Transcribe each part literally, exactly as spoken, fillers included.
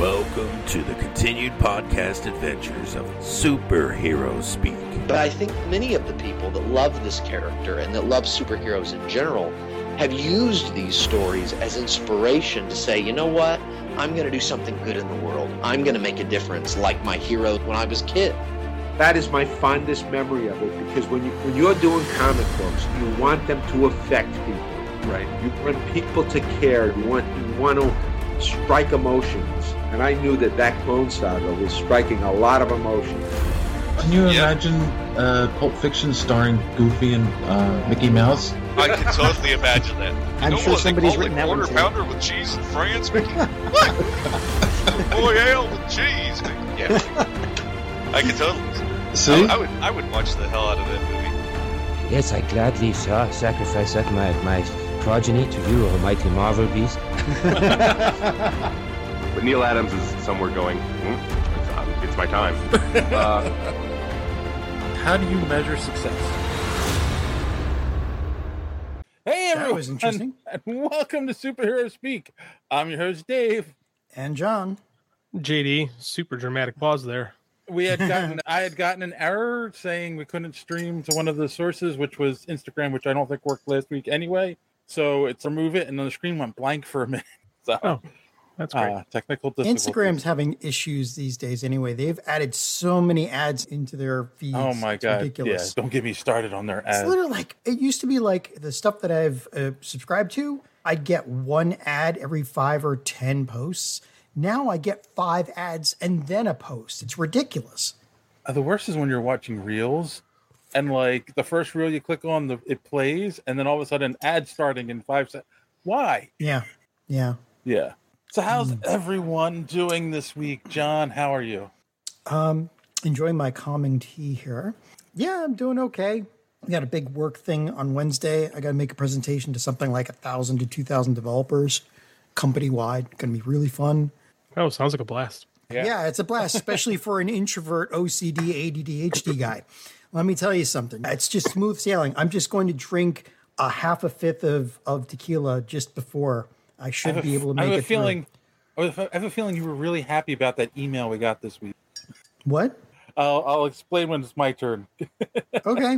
Welcome to the continued podcast adventures of Superhero Speak. But I think many of the people that love this character and that love superheroes in general have used these stories as inspiration to say, you know what, I'm going to do something good in the world. I'm going to make a difference like my hero when I was a kid. That is my fondest memory of it, because when, you, when you're doing comic books, you want them to affect people, right? You want people to care. You want, you want to strike emotions. And I knew that that Clone Saga was striking a lot of emotions. Can you yep. imagine uh, Pulp Fiction starring Goofy and uh, Mickey Mouse? I can totally imagine that. You I'm know sure what somebody's they written that quarter one pounder with cheese in France, Mickey? What? Boy, ale with cheese. Yeah, I can totally. See? I, I would, I would watch the hell out of that movie. Yes, I gladly saw sacrifice up my my progeny to you, almighty Marvel beast. But Neil Adams is somewhere going, mm, it's, uh, it's my time. Uh, How do you measure success? Hey everyone, that was interesting. And welcome to Superhero Speak. I'm your host Dave. And John. J D, super dramatic pause there. We had gotten I had gotten an error saying we couldn't stream to one of the sources, which was Instagram, which I don't think worked last week anyway. So it's remove it, and then the screen went blank for a minute. So oh, that's great. Uh, technical difficulties. Instagram's having issues these days anyway. They've added so many ads into their feeds. Oh my it's god! ridiculous. Yeah, don't get me started on their ads. It's literally like it used to be. Like the stuff that I've uh, subscribed to, I'd get one ad every five or ten posts. Now I get five ads and then a post. It's ridiculous. Uh, the worst is when you're watching reels, and like the first reel you click on, the it plays, and then all of a sudden, ad starting in five seconds. Why? Yeah, yeah, yeah. So how's mm. everyone doing this week, John? How are you? Um, enjoying my calming tea here. Yeah, I'm doing okay. I got a big work thing on Wednesday. I got to make a presentation to something like a thousand to two thousand developers, company wide. Going to be really fun. Oh, sounds like a blast. Yeah. yeah, it's a blast, especially for an introvert, O C D, A D D, H D guy. Let me tell you something. It's just smooth sailing. I'm just going to drink a half a fifth of, of tequila just before. I should I be a, able to make I have it a feeling, I have a feeling you were really happy about that email we got this week. What? I'll, I'll explain when it's my turn. Okay.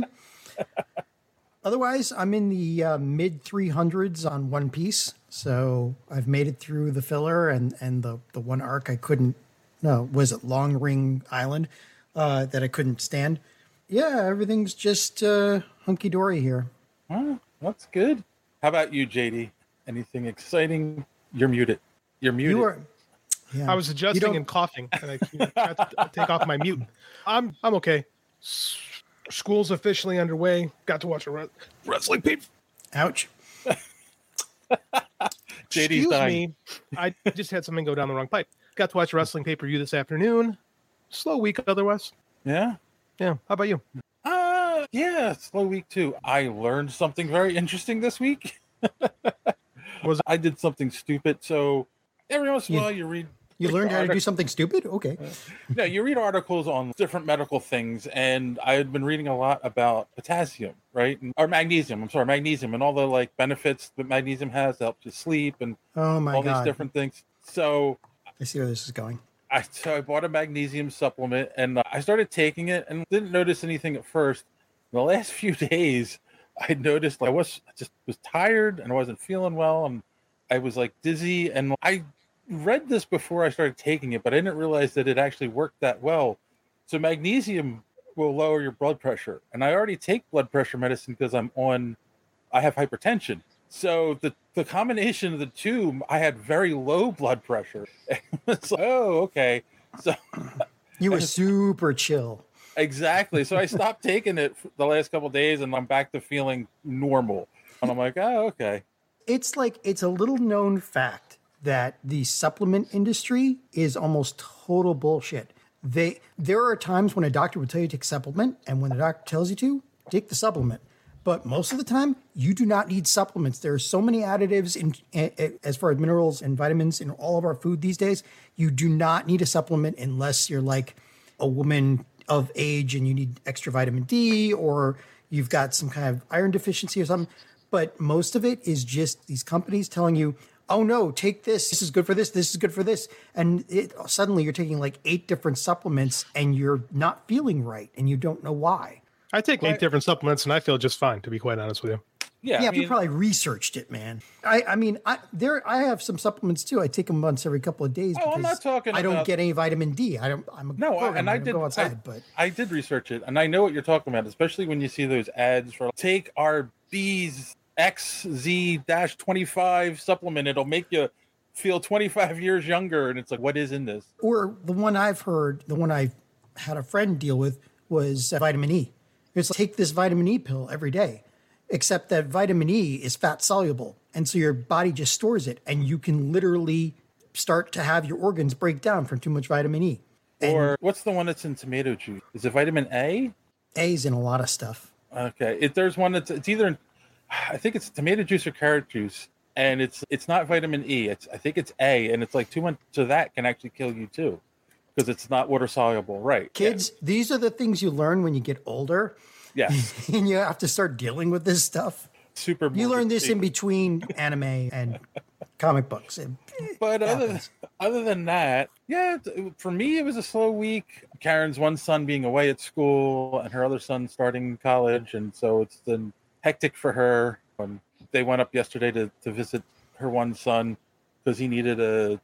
Otherwise, I'm in the uh, mid three hundreds on One Piece. So I've made it through the filler and, and the, the one arc I couldn't, no, was it Long Ring Island uh, that I couldn't stand? Yeah, everything's just uh, hunky-dory here. Oh, that's good. How about you, J D? Anything exciting? You're muted. You're muted. You are, yeah. I was adjusting and coughing, and I had to take off my mute. I'm I'm okay. S- school's officially underway. Got to watch a re- wrestling paper. Ouch. J D's Excuse dying. me. I just had something go down the wrong pipe. Got to watch a wrestling pay-per-view this afternoon. Slow week otherwise. Yeah? Yeah. How about you? Uh, yeah, slow week too. I learned something very interesting this week. Was I did something stupid. So every once in a while you read. You learned how to do something stupid? Okay. Uh, no, you read articles on different medical things, and I had been reading a lot about potassium, right? And, or magnesium. I'm sorry, magnesium, and all the like benefits that magnesium has to help you sleep and oh my all God. these different things. So I see where this is going. I so I bought a magnesium supplement, and uh, I started taking it, and didn't notice anything at first. In the last few days, I noticed like, I was I just was tired and I wasn't feeling well, and I was like dizzy. And I read this before I started taking it, but I didn't realize that it actually worked that well. So magnesium will lower your blood pressure, and I already take blood pressure medicine because I'm on, I have hypertension. So the, the combination of the two, I had very low blood pressure. It's like, oh, okay. So you were super chill. Exactly. So I stopped taking it for the last couple of days, and I'm back to feeling normal. And I'm like, oh, okay. It's like, it's a little known fact that the supplement industry is almost total bullshit. They there are times when a doctor would tell you to take a supplement, and when the doctor tells you to, take the supplement. But most of the time, you do not need supplements. There are so many additives in, in, as far as minerals and vitamins in all of our food these days. You do not need a supplement unless you're like a woman of age and you need extra vitamin D, or you've got some kind of iron deficiency or something. But most of it is just these companies telling you, oh no, take this. This is good for this. This is good for this. And it, suddenly you're taking like eight different supplements and you're not feeling right and you don't know why. I take eight different supplements and I feel just fine, to be quite honest with you. Yeah, yeah, I mean, you probably researched it, man. I, I mean, I there I have some supplements too. I take them once every couple of days. Oh, I'm not talking I don't about- get any vitamin D. I don't. I'm a No, I, programmer. and I don't did. go outside, I, but I did research it, and I know what you're talking about, especially when you see those ads for take our B's X Z twenty-five supplement. It'll make you feel twenty-five years younger, and it's like, what is in this? or the one I've heard, the one I had a friend deal with was uh, vitamin E. It's like, take this vitamin E pill every day, except that vitamin E is fat soluble, and so your body just stores it, and you can literally start to have your organs break down from too much vitamin E. Or what's the one that's in tomato juice? Is it vitamin A? A's in a lot of stuff. Okay, if there's one that's it's either, in, I think it's tomato juice or carrot juice, and it's it's not vitamin E. It's I think it's A, and it's like too much of that can actually kill you too, because it's not water soluble. Right, Kids, yeah. These are the things you learn when you get older. Yeah, and you have to start dealing with this stuff. Super. You learn this in between anime and comic books. It, but other than, other than that, yeah, for me it was a slow week. Karen's one son being away at school and her other son starting college, and so it's been hectic for her. Um, they went up yesterday to, to visit her one son because he needed a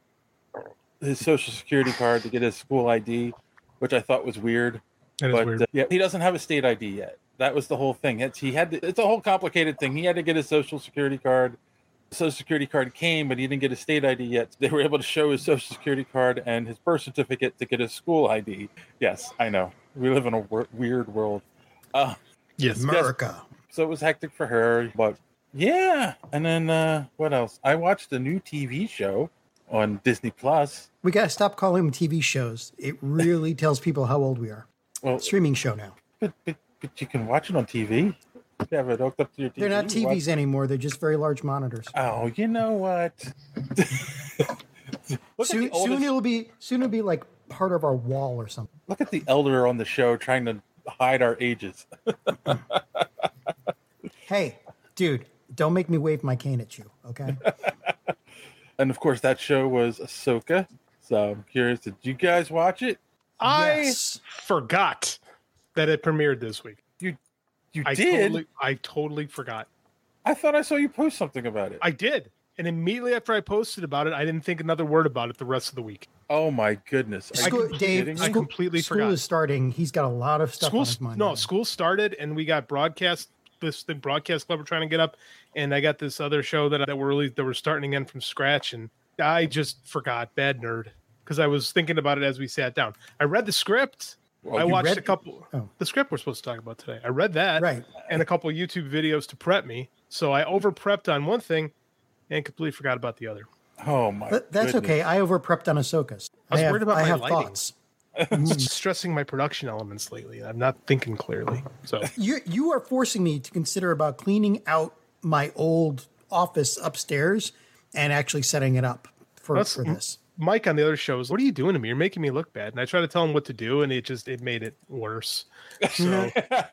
his social security card to get his school I D, which I thought was weird. That is but weird. Uh, yeah, he doesn't have a state I D yet. That was the whole thing. It's he had to, it's a whole complicated thing. He had to get his social security card. Social security card came, but he didn't get his state I D yet. They were able to show his social security card and his birth certificate to get his school I D. Yes, I know. We live in a w- weird world. Uh, yes, America. Yes. So it was hectic for her, but yeah. And then uh, what else? I watched a new T V show on Disney Plus. We got to stop calling them T V shows. It really tells people how old we are. Well, streaming show now. But, but, but you can watch it on T V. You have it hooked up to your T V. They're not T Vs watch... anymore. They're just very large monitors. Oh, you know what? soon, oldest... soon it'll be soon it'll be like part of our wall or something. Look at the elder on the show trying to hide our ages. Hey, dude, don't make me wave my cane at you, okay? And of course, that show was Ahsoka. So I'm curious, did you guys watch it? I Yes. forgot that it premiered this week. You you I did? Totally, I totally forgot. I thought I saw you post something about it. I did. And immediately after I posted about it, I didn't think another word about it the rest of the week. Oh my goodness! Are School, you Dave, kidding me? I school, completely school forgot. is starting. He's got a lot of stuff School, on his mind. no, right school started, and we got broadcast. This the broadcast club we're trying to get up, and I got this other show that that we're really that we're starting again from scratch, and I just forgot. Bad nerd, because I was thinking about it as we sat down. I read the script. Well, I you watched read- a couple. Oh. The script we're supposed to talk about today. I read that, Right. and a couple of YouTube videos to prep me. So I over prepped on one thing, and completely forgot about the other. Oh my! But that's goodness. okay. I over prepped on Ahsoka. I was have, worried about I my have lighting. thoughts. It's stressing my production elements lately. I'm not thinking clearly. So You you are forcing me to consider about cleaning out my old office upstairs and actually setting it up for, That's- for this. Mike on the other shows, what are you doing to me? You're making me look bad. And I try to tell him what to do, and it just it made it worse. So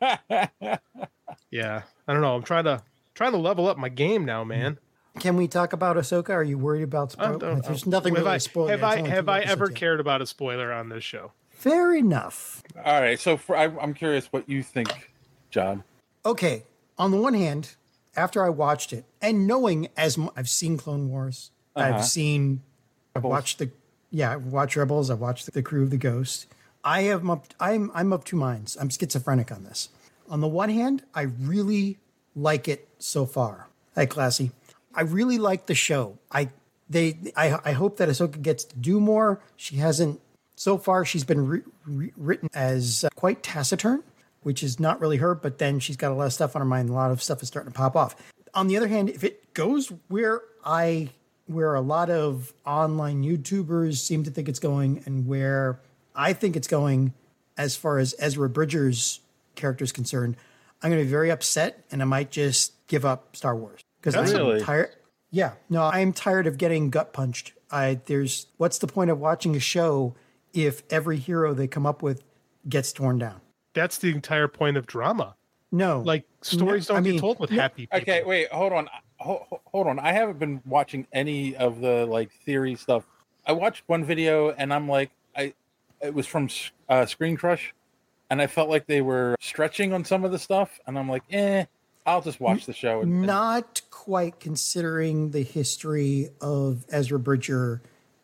yeah, I don't know. I'm trying to trying to level up my game now, man. Can we talk about Ahsoka? Are you worried about I spoil- don't- There's nothing have really I, spoiled. have yet. It's I only have two I episodes ever yet. cared about a spoiler on this show? Fair enough. All right, so for, I, I'm curious what you think, John. Okay, on the one hand, after I watched it and knowing as m- I've seen Clone Wars, Uh-huh. I've seen, I've Rebels. watched the, yeah, I've watched Rebels, I've watched the, the Crew of the Ghost. I have, up, I'm, I'm of two minds. I'm schizophrenic on this. On the one hand, I really like it so far. Hey, Classy, I really like the show. I, they, I, I hope that Ahsoka gets to do more. She hasn't. So far, she's been re- re- written as uh, quite taciturn, which is not really her, but then she's got a lot of stuff on her mind. A lot of stuff is starting to pop off. On the other hand, if it goes where I, where a lot of online YouTubers seem to think it's going and where I think it's going as far as Ezra Bridger's character is concerned, I'm going to be very upset and I might just give up Star Wars. Because I'm Really? tired. Yeah, no, I'm tired of getting gut punched. I, there's, what's the point of watching a show if every hero they come up with gets torn down? That's the entire point of drama. No, Like stories No, don't I get mean, told with no- happy people. Okay, wait, hold on. Hold, hold on, I haven't been watching any of the like theory stuff. I watched one video and I'm like, I it was from uh, Screen Crush, and I felt like they were stretching on some of the stuff, and I'm like, eh, I'll just watch the show. And, Not quite considering the history of Ezra Bridger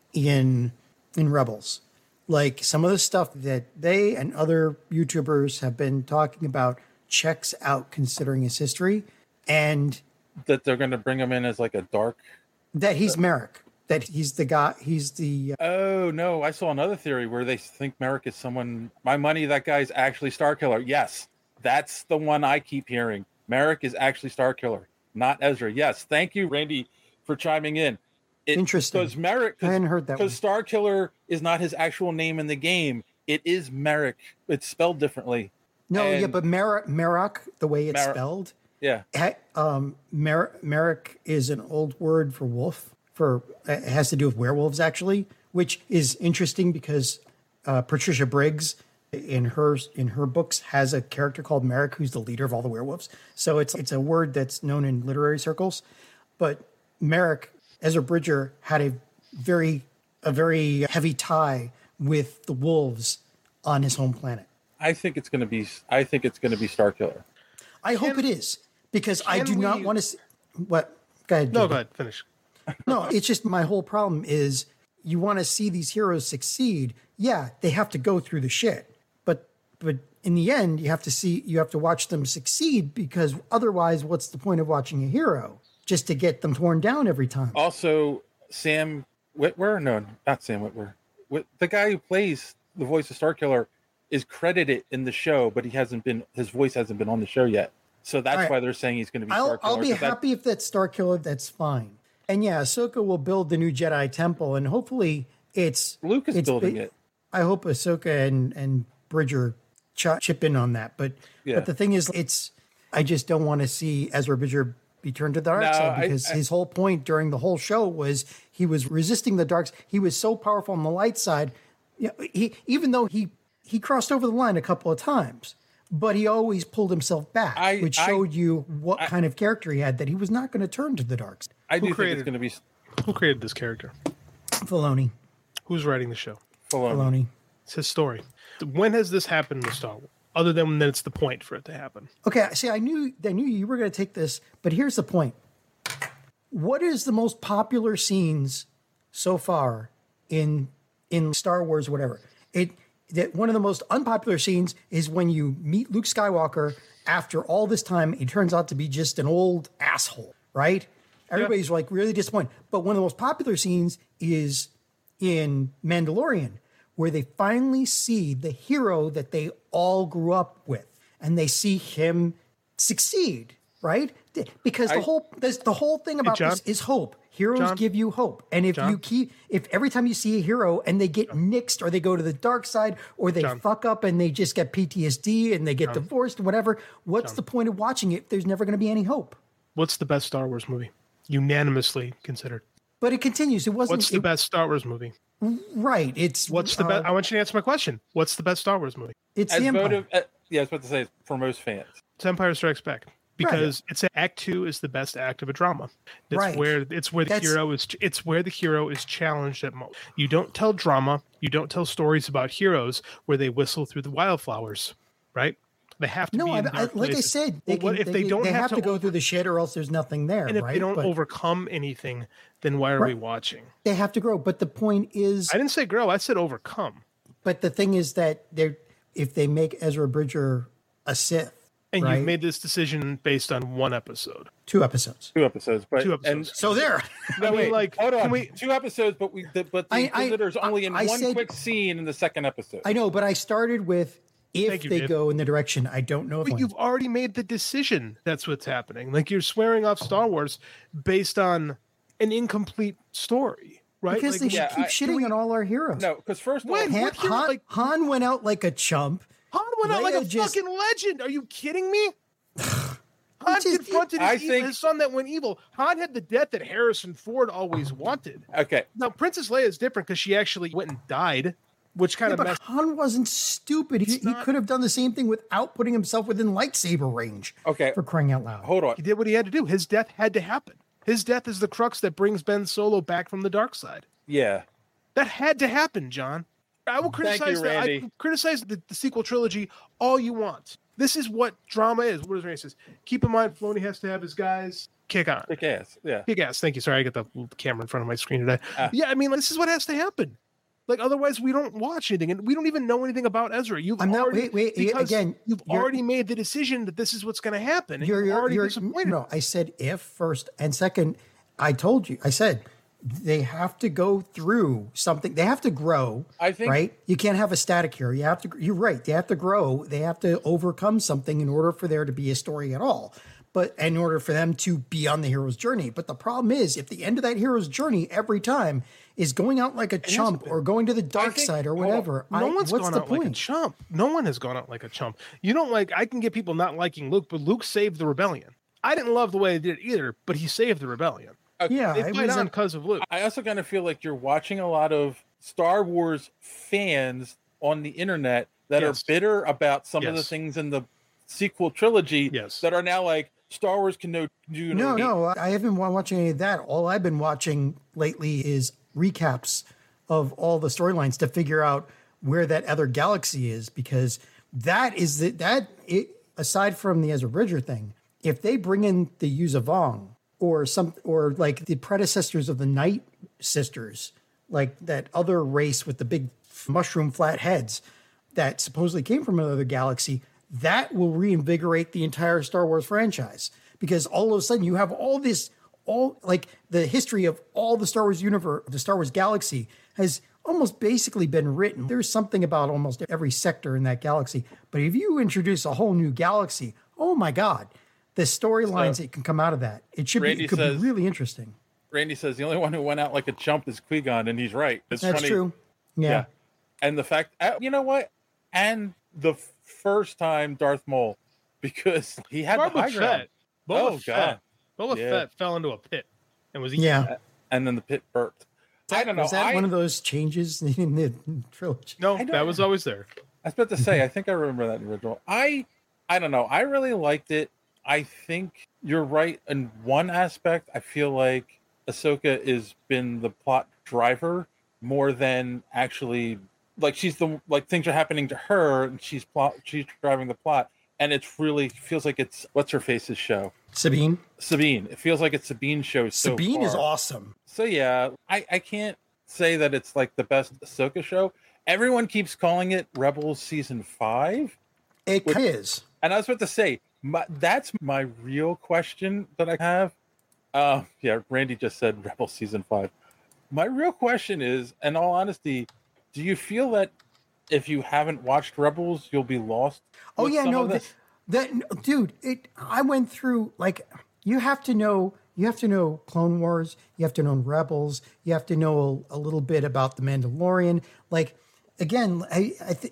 in in Rebels. Like some of the stuff that they and other YouTubers have been talking about checks out considering his history, and that they're going to bring him in as like a dark. That he's Merrick. That he's the guy. He's the. Uh, oh no! I saw another theory where they think Merrick is someone. My money, that guy's actually Starkiller. Yes, that's the one I keep hearing. Merrick is actually Starkiller, not Ezra. Yes, thank you, Randy, for chiming in. It, Interesting. Because Merrick, I hadn't heard that. Because Starkiller is not his actual name in the game. It is Merrick. It's spelled differently. No, and yeah, but Merrick, Merrick, the way it's Mer- spelled. Yeah. Um, Mer- Merrick is an old word for wolf. For it has to do with werewolves, actually, which is interesting because uh, Patricia Briggs, in her in her books, has a character called Merrick, who's the leader of all the werewolves. So it's it's a word that's known in literary circles. But Merrick, Ezra Bridger, had a very a very heavy tie with the wolves on his home planet. I think it's going to be. I think it's going to be Starkiller. I Can- hope it is because I can do not we- want to see what. Go ahead. No, Jacob. go ahead. Finish. No, it's just my whole problem is you want to see these heroes succeed. Yeah, they have to go through the shit, but but in the end, you have to see you have to watch them succeed because otherwise, what's the point of watching a hero just to get them torn down every time? Also, Sam Witwer. No, not Sam Witwer. Whit- The guy who plays the voice of Starkiller is credited in the show, but he hasn't been. His voice hasn't been on the show yet. So that's All right. why they're saying he's going to be I'll, Starkiller. I'll be 'cause that- happy if that's Starkiller. That's fine. And yeah, Ahsoka will build the new Jedi Temple, and hopefully it's Luke is it's, building it. I hope Ahsoka and and Bridger ch- chip in on that. But Yeah. but the thing is, it's I just don't want to see Ezra Bridger be turned to the dark No, side I- because I- his whole point during the whole show was he was resisting the dark. He was so powerful on the light side. You know, he even though he he crossed over the line a couple of times. But he always pulled himself back, I- which I- showed you what kind of character he had, that he was not going to turn to the dark side. I Who do think created- it's going to be Who created this character? Filoni. Who's writing the show? Filoni. Filoni. It's his story. When has this happened in Star Wars? Other than when it's the point for it to happen. Okay, see, I knew I knew you were going to take this, but here's the point. What is the most popular scenes so far in in Star Wars, whatever? It that one of the most unpopular scenes is when you meet Luke Skywalker after all this time. He turns out to be just an old asshole, right? Everybody's like really disappointed. But one of the most popular scenes is in Mandalorian, where they finally see the hero that they all grew up with, and they see him succeed, right? Because the I- whole there's, the whole thing about John? this is hope. Heroes John? give you hope, and if John? you keep, if every time you see a hero and they get nixed, or they go to the dark side, or they John. fuck up and they just get P T S D and they get divorced, or whatever, what's the point of watching it if there's never going to be any hope? What's the best Star Wars movie? Unanimously considered. But it continues. It wasn't. What's the it- best Star Wars movie? Right. It's What's the uh, best? I want you to answer my question. What's the best Star Wars movie? It's As the Empire. votive, uh, yeah, I was about to say for most fans. It's Empire Strikes Back. Because it's a, Act Two is the best act of a drama. It's Right. where it's where the That's- hero is. It's where the hero is challenged at most. You don't tell drama. You don't tell stories about heroes where they whistle through the wildflowers, right? They have to No, be I, in I, dark like I places. said, they Well, what can, if they, don't they have, have to go through the shit, or else there's nothing there, And if right? they don't But overcome anything, then why are we Right. watching? they have to grow. But the point is, I didn't say grow. I said overcome. but the thing is that they're if they make Ezra Bridger a Sith, And right? you've made this decision based on one episode. two episodes. Two episodes, but Two and episodes. So there. no, I mean, wait, like, hold on, can we- two episodes, but we, the, but the I- I- Inquisitor's only in I one said- quick scene in the second episode. I know, but I started with if Thank you, they Dave. go in the direction I don't know. If But when. you've already made the decision. That's what's happening. Like you're swearing off Star Wars based on an incomplete story, right? because Like, they yeah, should keep I- shitting on all our heroes. no, because first of all, When? Han, What hero, Han, like- Han went out like a chump. Han went out like a Leia just- fucking legend. Are you kidding me? Han just- confronted I his, evil, think- his son that went evil. Han had the death that Harrison Ford always wanted. okay, Now, Princess Leia is different because she actually went and died, which kind Yeah, of but messed. Han wasn't stupid. He, He's he not- could have done the same thing without putting himself within lightsaber range. okay, For crying out loud. hold on. He did what he had to do. His death had to happen. His death is the crux that brings Ben Solo back from the dark side. Yeah. That had to happen, John. I will Thank criticize you, the, I Randy. can criticize the, the sequel trilogy all you want. This is what drama is. What does Randy says? Keep in mind, Filoni has to have his guys kick on. Kick ass. Yeah. Kick ass. Thank you. Sorry, I got the camera in front of my screen today. Ah. Yeah, I mean, like, this is what has to happen. Like, otherwise, we don't watch anything, and we don't even know anything about Ezra. You've I'm not. already, Wait, wait. because Again, you've you're- already made the decision that this is what's going to happen. And You're, you're, you're, already you're, disappointed. no, I said if first and second. I told you. I said they have to go through something. They have to grow. I think- right. You can't have a static hero. You have to. You're right. They have to grow. They have to overcome something in order for there to be a story at all. But in order for them to be on the hero's journey. But the problem is, if the end of that hero's journey every time is going out like a chump or going to the dark think- side or hold on. whatever, No I, one's what's gone the out point? like a chump. No one has gone out like a chump. You don't like. I can get people not liking Luke, but Luke saved the rebellion. I didn't love the way they did it either, but he saved the rebellion. Yeah, They it fight was on a- because of Luke. I also kind of feel like you're watching a lot of Star Wars fans on the internet that Yes. are bitter about some of the Yes. things in the sequel trilogy Yes. that are now like Star Wars can no do No, no. no, I haven't been watching any of that. All I've been watching lately is recaps of all the storylines to figure out where that other galaxy is, because that is the that it aside from the Ezra Bridger thing, if they bring in the Yuzavong or some or like the predecessors of the Night Sisters, like that other race with the big mushroom flat heads that supposedly came from another galaxy, that will reinvigorate the entire Star Wars franchise, because all of a sudden you have all this, all like the history of all the Star Wars universe, the Star Wars galaxy has almost basically been written. There's something about almost every sector in that galaxy. But if you introduce a whole new galaxy, oh my God, the storylines So, that can come out of that, it should Randy be, it could says- be really interesting. Randy says the only one who went out like a chump is Qui-Gon, and he's right. It's That's funny. true. Yeah. And the fact, uh, you know what? And the f- first time Darth Maul, because he had the Boba high ground. Fett. Boba Oh, Fett. God. Boba Yeah. Fett fell into a pit and was eaten. Yeah. And then the pit burped. I don't know. Was that I, one of those changes in the trilogy? No, I don't- that was always there. I was about to say, I think I remember that in the original. I, I don't know. I really liked it. I think you're right in one aspect. I feel like Ahsoka has been the plot driver more than actually like she's the like things are happening to her and she's plot she's driving the plot, and it's really feels like it's what's her face's show. Sabine. Sabine. It feels like it's Sabine's show. So Sabine is far. awesome. So yeah, I I can't say that it's like the best Ahsoka show. Everyone keeps calling it Rebels season five. It Which- is. And I was about to say, my, that's my real question that I have. Uh, yeah, Randy just said Rebel season five. My real question is, in all honesty, do you feel that if you haven't watched Rebels, you'll be lost? Oh with yeah, some no, of that, this? that dude. It. I went through like you have to know. You have to know Clone Wars. You have to know Rebels. You have to know a, a little bit about the Mandalorian. Like again, I, I think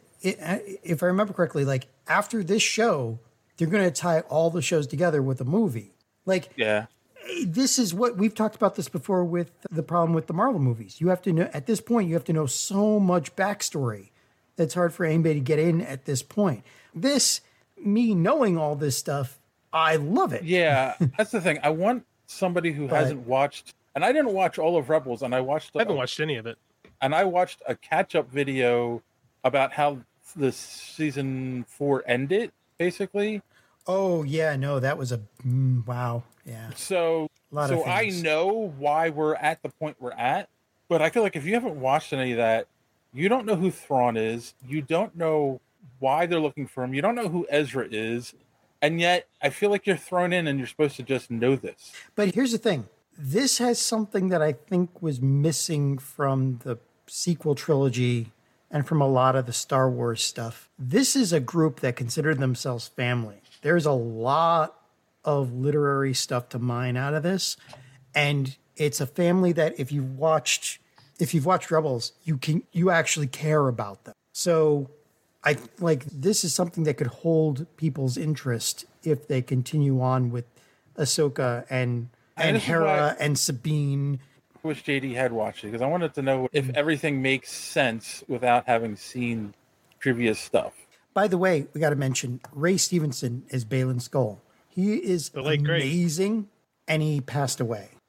if I remember correctly, like after this show, they're going to tie all the shows together with a movie. Like Yeah. this is what we've talked about this before with the problem with the Marvel movies. You have to know at this point, you have to know so much backstory that's hard for anybody to get in at this point. This, me knowing all this stuff, I love it. Yeah, that's the thing. I want somebody who But- hasn't watched, and I didn't watch all of Rebels, and I watched. I haven't watched any of it. And I watched a catch-up video about how the season four ended, basically. Oh yeah, no, that was a mm, wow. Yeah. So, Lot so of I things. know why we're at the point we're at, but I feel like if you haven't watched any of that, you don't know who Thrawn is. You don't know why they're looking for him. You don't know who Ezra is. And yet I feel like you're thrown in and you're supposed to just know this. But here's the thing. This has something that I think was missing from the sequel trilogy and from a lot of the Star Wars stuff. This is a group that considered themselves family. There's a lot of literary stuff to mine out of this. And it's a family that if you've watched if you've watched Rebels, you can you actually care about them. So I like this is something that could hold people's interest if they continue on with Ahsoka and And and this is Hera why- and Sabine. I wish J D had watched it because I wanted to know if everything makes sense without having seen previous stuff. By the way, we got to mention Ray Stevenson is Balin Skull. He is The late great. amazing, and he passed away.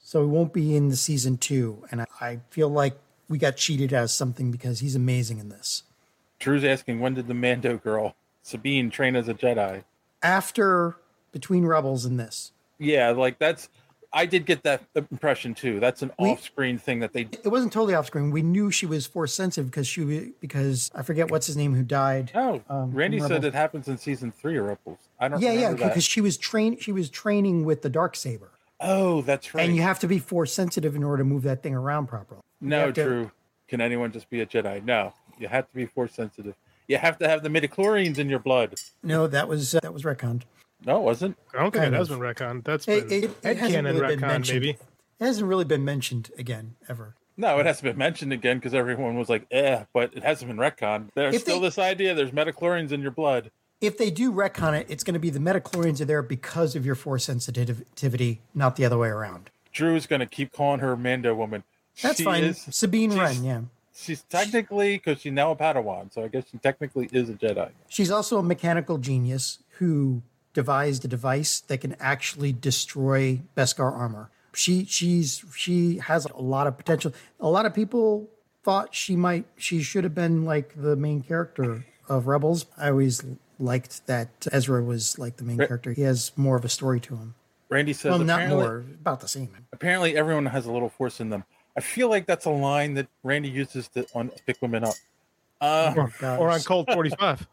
So he won't be in the season two. And I, I feel like we got cheated as something because he's amazing in this. Drew's asking, when did the Mando girl, Sabine, train as a Jedi? After, between Rebels and this. Yeah, like that's, I did get that impression too. That's an We- off-screen thing that they, It wasn't totally off screen. We knew she was force sensitive because she wa- because I forget what's his name who died. oh, Um, Randy in said Rebels. it happens in season three of Rebels. I don't Yeah, yeah, remember that. because she was train she was training with the Darksaber. Oh, that's right. And you have to be force sensitive in order to move that thing around properly. You No, have to- Drew. Can anyone just be a Jedi? No, you have to be force sensitive. You have to have the midichlorians in your blood. No, that was uh, that was retconned. No, it wasn't. I don't think Kind it has of. been retconned. That's It, been it, it hasn't headcanon really been retcon, mentioned. maybe. It hasn't really been mentioned again ever. No, it hasn't been mentioned again because everyone was like, eh, but it hasn't been retconned. There's If still they- this idea there's midichlorians in your blood. If they do retcon it, it's going to be the metachlorians are there because of your force sensitivity, not the other way around. Drew's going to keep calling her Mando woman. That's She fine. is- Sabine she's- Wren, yeah. She's technically, because she's now a Padawan, so I guess she technically is a Jedi. She's also a mechanical genius who devised a device that can actually destroy Beskar armor. She she's she has a lot of potential. A lot of people thought she might she should have been like the main character of Rebels. I always liked that Ezra was like the main Right. character. He has more of a story to him. Randy says, Well, not apparently, more, about the same. apparently everyone has a little force in them. I feel like that's a line that Randy uses to on Pick Women Up. Uh, Or, gosh. or on Cold forty-five.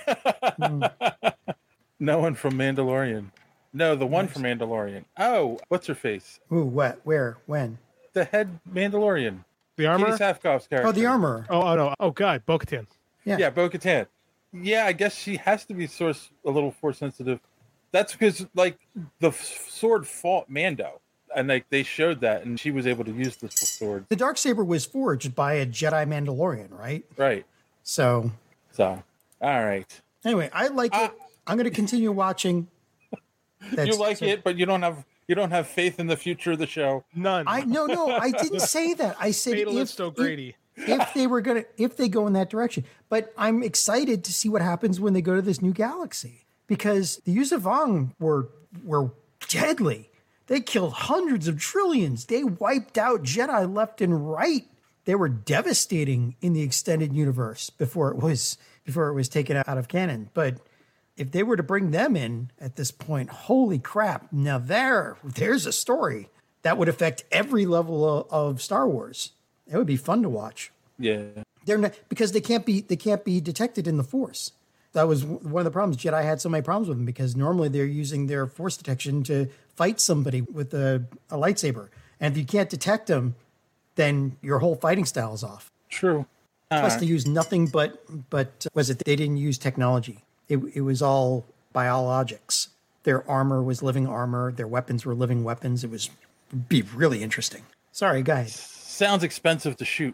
no one from Mandalorian. No, the one from Mandalorian. Oh, what's her face? Ooh, what? Where? When? The head Mandalorian. The armor? Katie Sackhoff's character. Oh, the armor. Oh, oh no. Oh, God. Bo-Katan. Yeah. Yeah, Bo-Katan. Yeah, I guess she has to be source a little force sensitive. That's because like the f- sword fought Mando, and like they showed that, and she was able to use the sword. The Darksaber was forged by a Jedi Mandalorian, right? Right. So So, all right. anyway, I like it. I'm going to continue watching. you like so- it, but you don't have you don't have faith in the future of the show. None. I no no I didn't say that. I said Fatalist if, O'Grady. if if they were gonna if they go in that direction. But I'm excited to see what happens when they go to this new galaxy because the Yusufong were were deadly. They killed hundreds of trillions. They wiped out Jedi left and right. They were devastating in the extended universe before it was before it was taken out of canon. But if they were to bring them in at this point, holy crap! Now there, there's a story that would affect every level of, of Star Wars. It would be fun to watch. Yeah. They're not because they can't be they can't be detected in the Force. That was one of the problems. Jedi had so many problems with them because normally they're using their Force detection to fight somebody with a, a lightsaber, and if you can't detect them, then your whole fighting style is off. True. Plus, Uh, they use nothing but but was it? They didn't use technology. It it was all biologics. Their armor was living armor. Their weapons were living weapons. It was be really interesting. Sorry, guys. sounds expensive to shoot.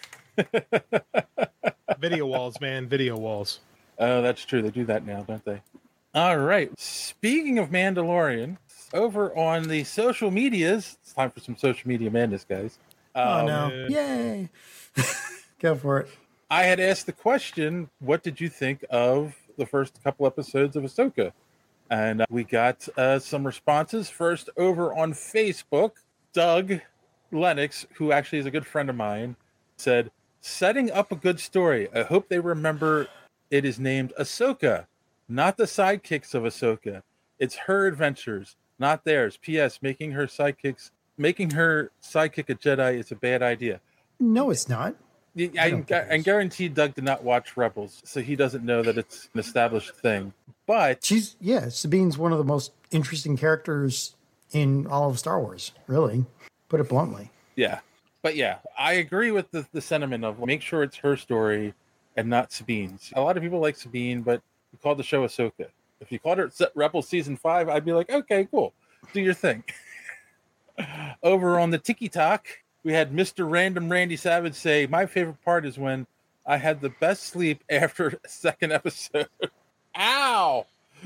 Video walls, man. Video walls. Oh, that's true. They do that now, don't they? All right. Speaking of Mandalorian, over on the social medias, it's time for some social media madness, guys. Oh Um, no! Yay! Go for it. I had asked the question, what did you think of the first couple episodes of Ahsoka? And uh, we got uh, some responses. First, over on Facebook, Doug Lennox, who actually is a good friend of mine, said, setting up a good story. I hope they remember it is named Ahsoka, not the sidekicks of Ahsoka. It's her adventures, not theirs. P S. Making her sidekicks, making her sidekick a Jedi is a bad idea. No, it's not. I, I, I guarantee Doug did not watch Rebels, so he doesn't know that it's an established thing. But she's yeah, Sabine's one of the most interesting characters in all of Star Wars. Really, put it bluntly. yeah, but yeah, I agree with the, the sentiment of make sure it's her story and not Sabine's. A lot of people like Sabine, but you called the show Ahsoka. If you called it Rebels season five, I'd be like, okay, cool, do your thing. Over on the Tiki Talk, we had Mister Random Randy Savage say, my favorite part is when I had the best sleep after a second episode. Ow!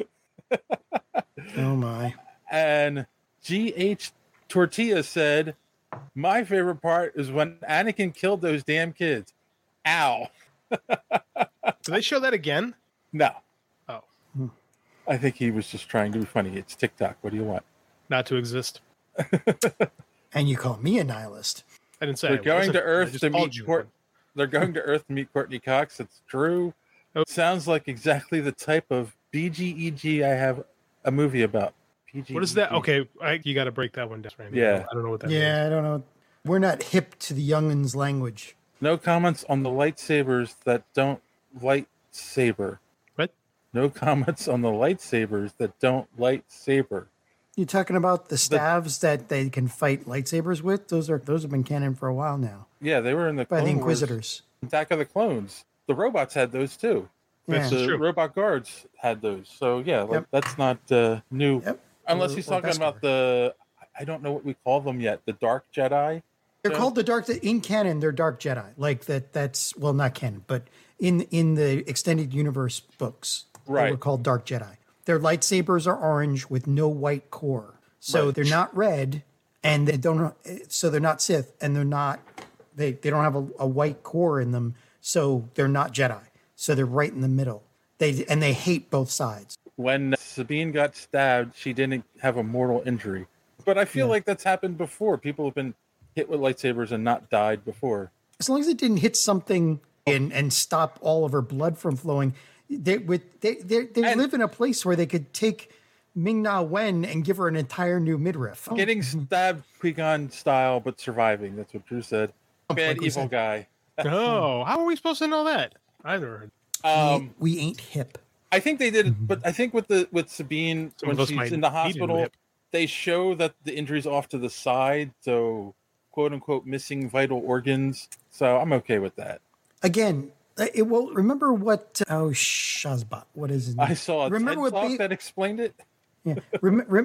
Oh my. And G H Tortilla said, my favorite part is when Anakin killed those damn kids. Ow. Do they show that again? No. Oh. I think he was just trying to be funny. It's TikTok. What do you want? Not to exist. And you call me a nihilist. I didn't say They're I going wasn't. to I Earth just to called meet you Court. They're going to Earth to meet Courtney Cox. It's true. Oh. Sounds like exactly the type of B G E G I have a movie about. B G E G. What is that? Okay, I, you got to break that one down, Randy. Yeah. I don't know what that Yeah, means. I don't know. We're not hip to the youngins' language. No comments on the lightsabers that don't lightsaber. What? No comments on the lightsabers that don't lightsaber. You talking about the staves that they can fight lightsabers with? Those are those have been canon for a while now. Yeah, they were in the By the Clone Wars. Inquisitors. Attack of the Clones. The robots had those too. Yeah. The true. robot guards had those. So yeah, like, Yep. that's not uh, new. Yep. Unless Or- he's or talking about Beskar. the, I don't know what we call them yet. The Dark Jedi. They're So- called the Dark. In canon, they're Dark Jedi. Like that. That's well, not canon, but in in the extended universe books, they Right. were called Dark Jedi. Their lightsabers are orange with no white core, so Right. they're not red, and they don't. So they're not Sith, and they're not. They they don't have a, a white core in them, so they're not Jedi. So they're right in the middle. They and they hate both sides. When Sabine got stabbed, she didn't have a mortal injury. But I feel Yeah. like that's happened before. People have been hit with lightsabers and not died before. As long as it didn't hit something and and stop all of her blood from flowing, they with they they, they And- live in a place where they could take Ming Na Wen and give her an entire new midriff. Getting stabbed Qui-Gon style, but surviving. That's what Drew said. Bad Like we evil said. guy. Oh, how are we supposed to know that? I never heard. Um, we, we ain't hip. I think they did it, but I think with the with Sabine Some when of us she's might in the need a new hospital, hip. they show that the injury's off to the side, so quote unquote missing vital organs. So I'm okay with that. Again, it will remember what oh Shazbot. What is his name? I saw a remember TED what talk Ba- that explained it. Yeah. Rem- rem-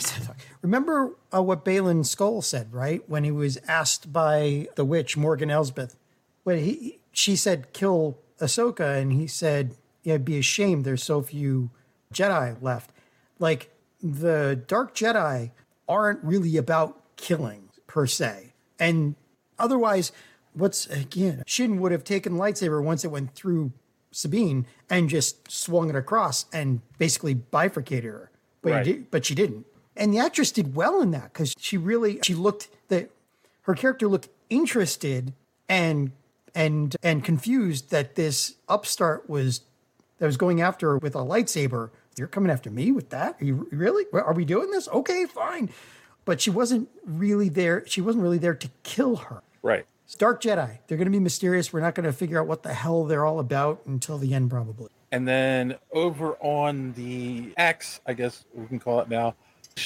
remember uh, what Balin Skull said, right? When he was asked by the witch Morgan Elsbeth, when he she said kill Ahsoka, and he said, "Yeah, be ashamed. There's so few Jedi left." Like the Dark Jedi aren't really about killing per se, and otherwise, what's again? Shin would have taken lightsaber once it went through Sabine and just swung it across and basically bifurcated her. But, Right. he did, but she didn't. And the actress did well in that because she really she looked that her character looked interested and and and confused that this upstart was that was going after her with a lightsaber. You're coming after me with that? Are you really? Are we doing this? Okay, fine. But she wasn't really there. She wasn't really there to kill her. Right. It's Dark Jedi. They're going to be mysterious. We're not going to figure out what the hell they're all about until the end, probably. And then over on the X, I guess we can call it now,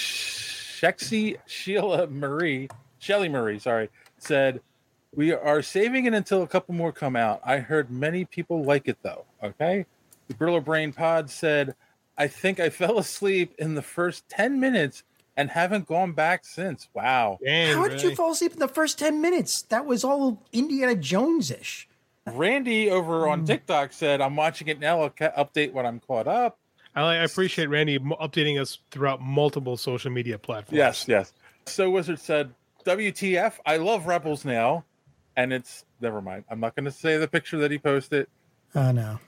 Shexy Sheila Marie, Shelly Marie, sorry, said, "We are saving it until a couple more come out. I heard many people like it though." Okay. The Gorilla Brain Pod said, "I think I fell asleep in the first ten minutes and haven't gone back since." Wow. Dang, How did you really? fall asleep in the first ten minutes? That was all Indiana Jones-ish. Randy over on TikTok said, "I'm watching it now. I'll ca- update when I'm caught up." I, I appreciate Randy m- updating us throughout multiple social media platforms. Yes, yes. So Wizard said, W T F, I love Rebels now. And it's, never mind. I'm not going to say the picture that he posted. Oh, no.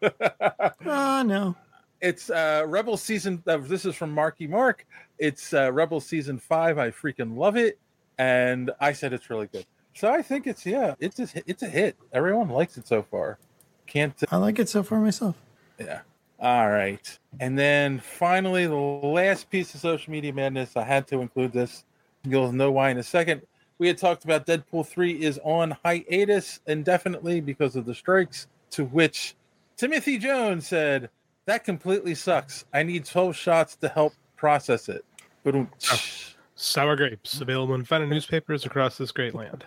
Oh, no. It's uh, Rebels season, uh, this is from Marky Mark. It's uh, Rebels season five. I freaking love it. And I said it's really good. So I think it's, yeah, it's a, it's a hit. Everyone likes it so far. Can't, I like it so far myself. yeah. All right. And then finally, the last piece of social media madness, I had to include this. You'll know why in a second. We had talked about Deadpool three is on hiatus indefinitely because of the strikes, to which Timothy Jones said, "That completely sucks. I need twelve shots to help process it." But Sour grapes available in fine newspapers across this great land.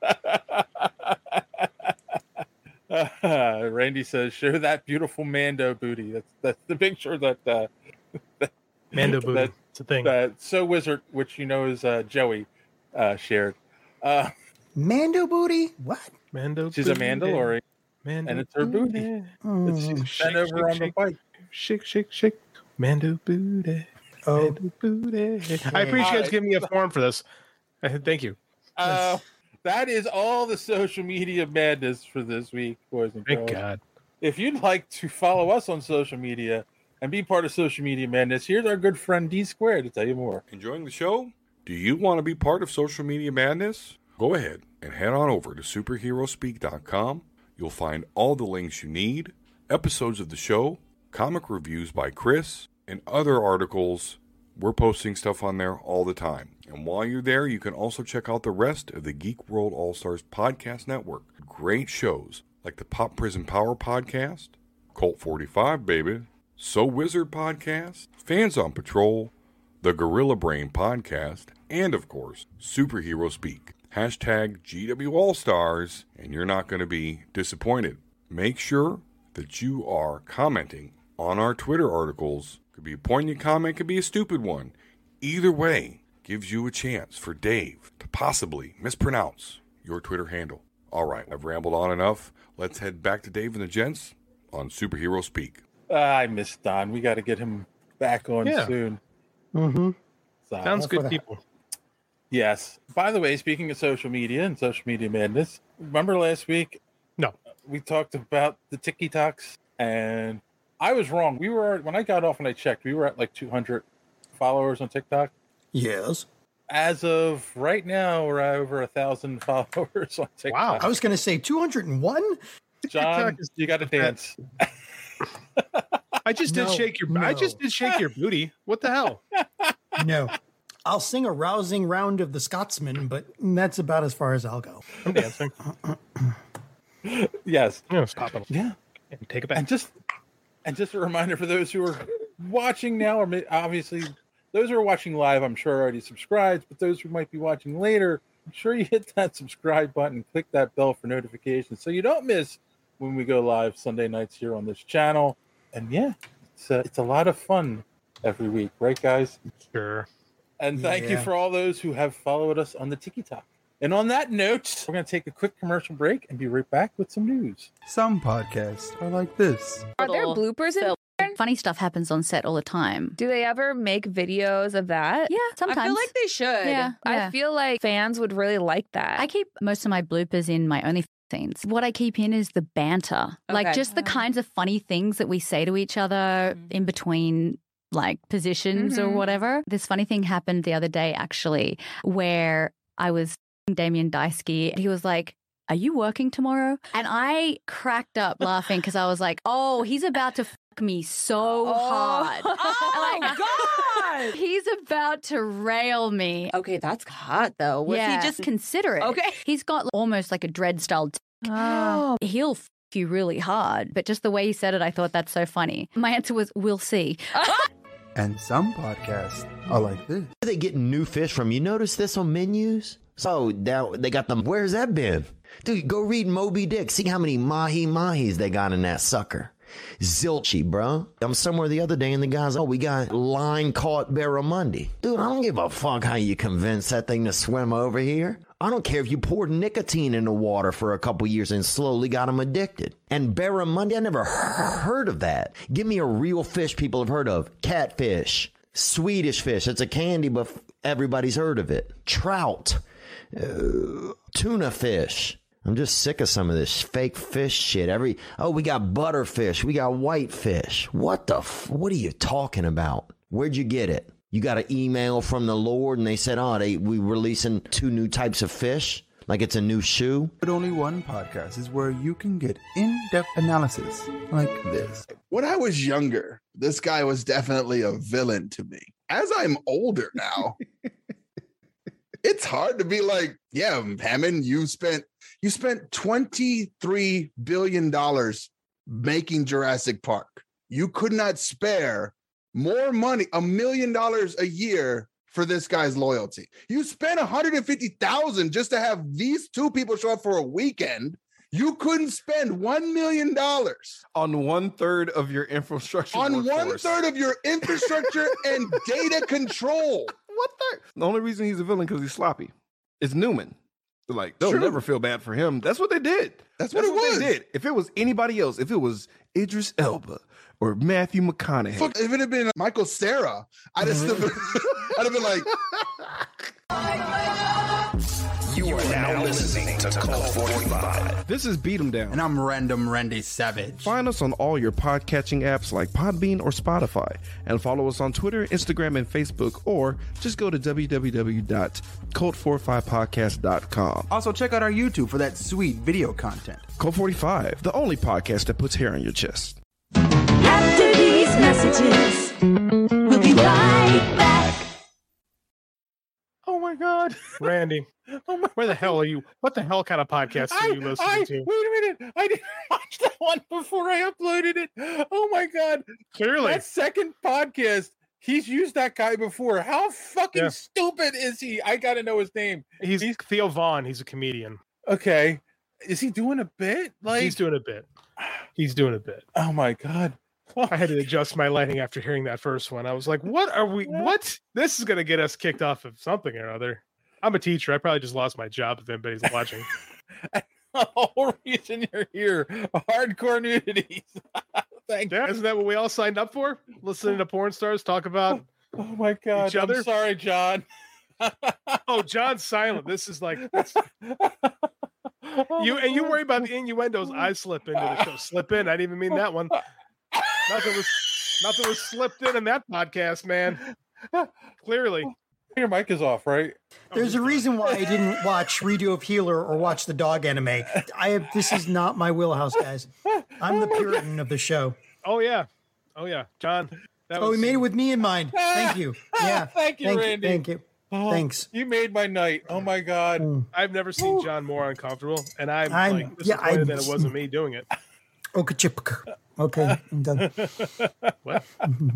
uh, Randy says, "Show that beautiful Mando booty." That's that's the picture that uh, Mando booty. that, It's a thing. that So Wizard, which you know is uh, Joey, uh, shared. Uh, Mando booty? What? Mando she's a booty. Mandalorian, Mando and it's her booty. Oh, It's, she's shake, bent over shake, on the shake. bike. Shake, shake, shake. Mando booty. oh. Mando booty. I appreciate you guys Alright. giving me a form for this. Uh, Thank you. Uh, that is all the social media madness for this week, boys and Thank girls. God. If you'd like to follow us on social media and be part of social media madness, here's our good friend D Squared to tell you more. Enjoying the show? Do you want to be part of social media madness? Go ahead and head on over to superhero speak dot com. You'll find all the links you need, episodes of the show, comic reviews by Chris, and other articles. We're posting stuff on there all the time. And while you're there, you can also check out the rest of the Geek World All-Stars podcast network. Great shows like the Pop Prison Power podcast, Colt forty-five, baby, So Wizard podcast, Fans on Patrol, the Gorilla Brain podcast, and of course, Superhero Speak. Hashtag G W All-Stars, and you're not going to be disappointed. Make sure that you are commenting on our Twitter articles. Could be a poignant comment, could be a stupid one. Either way, gives you a chance for Dave to possibly mispronounce your Twitter handle. All right, I've rambled on enough. Let's head back to Dave and the gents on Superhero Speak. Uh, I miss Don. We got to get him back on Yeah. soon. Mm-hmm. So, Sounds good, people. Yes. By the way, speaking of social media and social media madness, remember last week? No. We talked about the TikToks, and I was wrong. We were, when I got off and I checked, we were at like two hundred followers on TikTok. Yes. As of right now, we're at over a thousand followers on TikTok. Wow. I was going to say two hundred one. John, you got to dance. I just did No, shake your. no. I just did shake your booty. What the hell? No. I'll sing a rousing round of the Scotsman, but that's about as far as I'll go. I'm dancing. Yes. Yeah, stop it. Yeah. Take it back. And just and just a reminder for those who are watching now, or may, obviously those who are watching live, I'm sure already subscribed, but those who might be watching later, I'm sure you hit that subscribe button, click that bell for notifications so you don't miss when we go live Sunday nights here on this channel. And yeah, it's a, it's a lot of fun every week, right, guys? Sure. And thank you Yeah. for all those who have followed us on the TikTok. And on that note, we're going to take a quick commercial break and be right back with some news. Some podcasts are like this. Are there bloopers in there? Funny stuff happens on set all the time. Do they ever make videos of that? Yeah, sometimes. I feel like they should. Yeah, yeah. I feel like fans would really like that. I keep most of my bloopers in my OnlyFans scenes. What I keep in is the banter, like Okay. just the kinds of funny things that we say to each other in between like positions or Mhm. whatever. This funny thing happened the other day actually where I was Damien Daisuke. He was like, "Are you working tomorrow?" And I cracked up laughing because I was like, "Oh, he's about to fuck me so hard." Oh, Like, God. He's about to rail me. Okay, that's hot though. Was yeah, he just consider it. Okay. He's got almost like a dread style. T- Oh. He'll f you really hard, but just the way he said it, I thought that's so funny. My answer was, "We'll see." And some podcasts are like this. They getting new fish from. You notice this on menus? So now they got them. Where's that been? Dude, go read Moby Dick. See how many mahi mahis they got in that sucker. Zilchy, bro. I'm somewhere the other day and the guys, oh, we got line caught barramundi. Dude, I don't give a fuck how you convince that thing to swim over here. I don't care if you poured nicotine in the water for a couple years and slowly got them addicted. And barramundi, I never heard of that. Give me a real fish people have heard of. Catfish. Swedish fish. It's a candy, but everybody's heard of it. Trout. Uh, tuna fish. I'm just sick of some of this fake fish shit. Every oh, we got butterfish, we got whitefish. What the? F- what are you talking about? Where'd you get it? You got an email from the Lord, and they said, "Oh, they we releasing two new types of fish, like it's a new shoe." But only one podcast is where you can get in-depth analysis like this. When I was younger, this guy was definitely a villain to me. As I'm older now, it's hard to be like, yeah, Hammond, you spent you spent twenty-three billion dollars making Jurassic Park. You could not spare more money, a million dollars a year for this guy's loyalty. You spent one hundred fifty thousand dollars just to have these two people show up for a weekend. You couldn't spend one million dollars on one third of your infrastructure. On workforce. one third of your infrastructure and data control. What third? The only reason he's a villain because he's sloppy. It's Newman. They're like, they'll True. never feel bad for him. That's what they did. That's what it was. They did. If it was anybody else, if it was Idris Elba or Matthew McConaughey. Fuck, if it had been Michael Cera, I'd have still been, I'd have been like, You You are now listening to Cult forty-five. This is Beat 'em Down. And I'm Random Randy Savage. Find us on all your podcatching apps like Podbean or Spotify. And follow us on Twitter, Instagram, and Facebook. Or just go to w w w dot cult forty-five podcast dot com. Also, check out our YouTube for that sweet video content. Cult forty-five, the only podcast that puts hair on your chest. After these messages, we'll be right back. Oh my God, Randy! Oh my Where the hell are you? What the hell kind of podcast are you listening I, to? Wait a minute! I didn't watch that one before I uploaded it. Oh my God! Clearly, that second podcast, he's used that guy before. How fucking Yeah. stupid is he? I got to know his name. He's, he's Theo Vaughn. He's a comedian. Okay, is he doing a bit? Like He's doing a bit. He's doing a bit. Oh my God! I had to adjust my lighting after hearing that first one. I was like, "What are we? What? This is going to get us kicked off of something or other." I'm a teacher. I probably just lost my job if anybody's watching. The whole reason you're here, hardcore nudity. Thank Yeah, isn't that what we all signed up for? Listening to porn stars talk about Oh my God! each other. I'm sorry, John. Oh, John's silent. This is like it's- you, and you worry about the innuendos. I slip into the show. Slip in. I didn't even mean that one. Nothing was, nothing was slipped in in that podcast, man. Clearly, your mic is off, right? There's a reason why I didn't watch Redo of Healer or watch the dog anime. I have, this is not my wheelhouse, guys. I'm the Puritan of the show. Oh yeah, oh yeah, John. That Oh, was, he made it with me in mind. Thank you. Yeah. Thank you, thank Randy. You, thank you. Oh, Thanks. You made my night. Oh my God. I've never seen John more uncomfortable, and I'm, I'm- like yeah, disappointed I'm- that it wasn't me doing it. Okachipka. Okay, I'm done. What?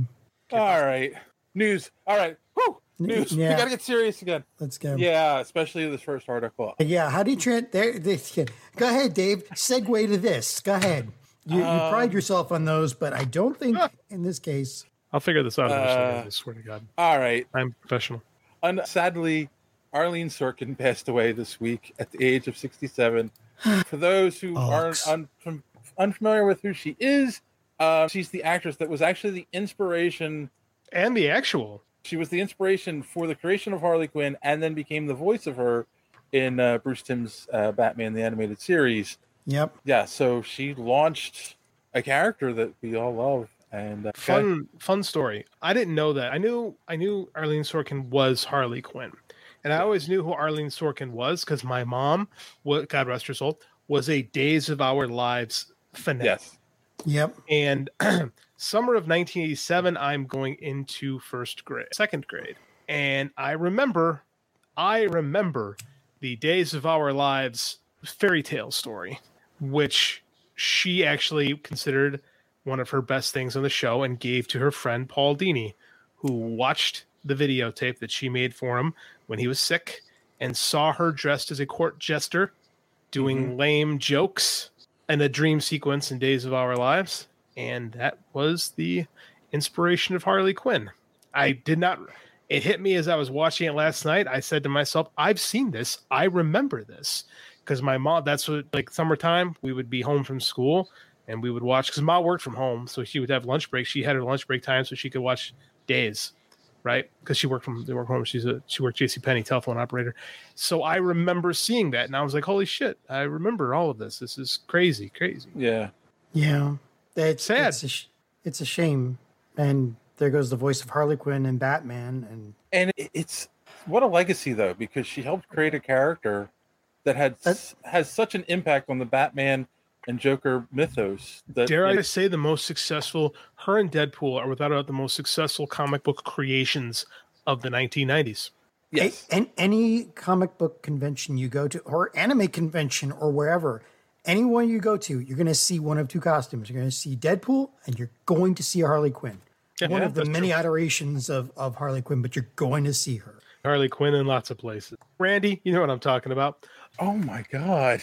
All right. News. All right. Whew. News. Yeah. We gotta get serious again. Let's go. Yeah, especially this first article. Yeah, how do you trans there? This, go ahead, Dave. Segue to this. Go ahead. You, you Um, pride yourself on those, but I don't think in this case. I'll figure this out. Uh, I swear to God. All right. I'm professional. Un- sadly, Arlene Sorkin passed away this week at the age of sixty-seven. For those who aren't un- un- unfamiliar with who she is, uh, she's the actress that was actually the inspiration. And the actual. She was the inspiration for the creation of Harley Quinn and then became the voice of her in uh, Bruce Timm's uh, Batman the Animated Series. Yep. Yeah, so she launched a character that we all love. And uh, Fun, fun story. I didn't know that. I knew, I knew Arlene Sorkin was Harley Quinn, and I always knew who Arlene Sorkin was because my mom, what God rest her soul, was a Days of Our Lives fanatic. Yes. Yep. And summer of nineteen eighty-seven, I'm going into first grade, second grade, and I remember, I remember the Days of Our Lives fairy tale story, which she actually considered one of her best things on the show and gave to her friend Paul Dini, who watched the videotape that she made for him when he was sick and saw her dressed as a court jester doing Mhm. lame jokes in a dream sequence in Days of Our Lives. And that was the inspiration of Harley Quinn. I did not, it hit me as I was watching it last night. I said to myself, I've seen this. I remember this. Because my mom, that's what, like summertime, we would be home from school and we would watch, because mom worked from home, so she would have lunch break. She had her lunch break time so she could watch Days, right? Because she worked from they work home. She's a she worked JCPenney telephone operator. So I remember seeing that, and I was like, "Holy shit! I remember all of this. This is crazy, crazy." Yeah, Yeah. It's Sad. It's a, sh- it's a shame. And there goes the voice of Harley Quinn and Batman. And and it- it's what a legacy though, because she helped create a character that had s- has such an impact on the Batman and Joker mythos. That Dare I it- say the most successful? Her and Deadpool are without a doubt the most successful comic book creations of the nineteen nineties. Yes. And any comic book convention you go to, or anime convention, or wherever, anyone you go to, you're going to see one of two costumes. You're going to see Deadpool, and you're going to see Harley Quinn. Yeah, one yeah, of the that's many true. iterations of, of Harley Quinn, but you're going to see her. Harley Quinn in lots of places. Randy, you know what I'm talking about. Oh my God.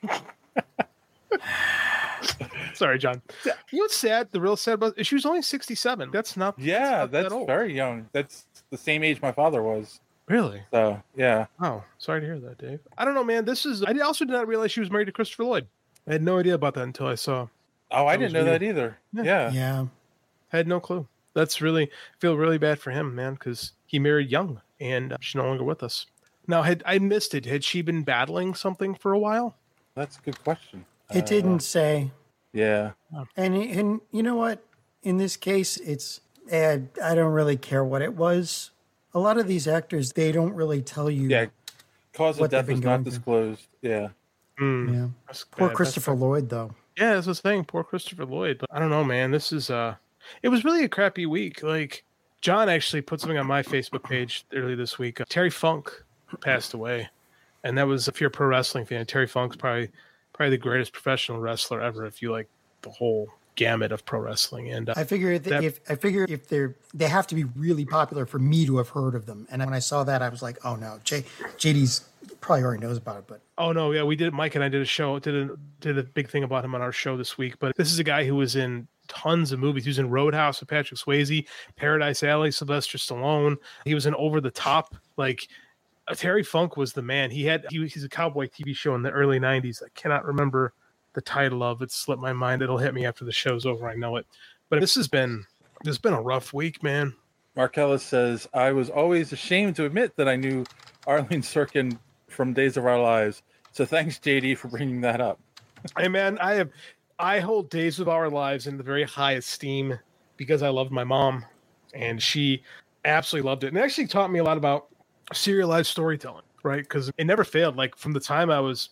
Sorry, John. You know what's sad? The real sad about she was only sixty-seven. That's not. Yeah, not that's that old. very young. That's the same age my father was. Really? So yeah. Oh, sorry to hear that, Dave. I don't know, man. This is. I also did not realize she was married to Christopher Lloyd. I had no idea about that until I saw. Oh, I That didn't was know weird. that either. Yeah. Yeah. Yeah. I had no clue. That's really I feel really bad for him, man, because he married young and uh, she's no longer with us. Now, had I missed it? Had she been battling something for a while? That's a good question. It didn't say. Yeah. And and you know what? In this case, it's eh, I don't really care what it was. A lot of these actors, they don't really tell you. Yeah. Cause of what they've death been was not going through. disclosed. Yeah. Yeah. Poor Christopher Lloyd, though. Yeah, that's the thing. Poor Christopher Lloyd. But I don't know, man. This is uh, it was really a crappy week. Like John actually put something on my Facebook page earlier this week. Uh, Terry Funk passed away, and that was, if you're a pro wrestling fan, Terry Funk's probably probably the greatest professional wrestler ever. If you like the whole gamut of pro wrestling, and uh, I figure that that- if I figure if they're they have to be really popular for me to have heard of them. And when I saw that, I was like, oh no, J, J D's probably already knows about it, but Oh no, yeah, we did. Mike and I did a show, did a did a big thing about him on our show this week. But this is a guy who was in tons of movies. He was in Roadhouse with Patrick Swayze, Paradise Alley, Sylvester Stallone. He was in Over the Top. Like uh, Terry Funk was the man. He had he, he's a cowboy T V show in the early nineties. I cannot remember the title of it. Slipped my mind. It'll hit me after the show's over. I know it. But this has been this has been a rough week, man. Marcellus says, I was always ashamed to admit that I knew Arlene Sorkin from Days of Our Lives. So thanks, J D, for bringing that up. Hey, man, I have I hold Days of Our Lives in the very high esteem because I loved my mom, and she absolutely loved it, and it actually taught me a lot about serialized storytelling, right? Because it never failed. Like from the time I was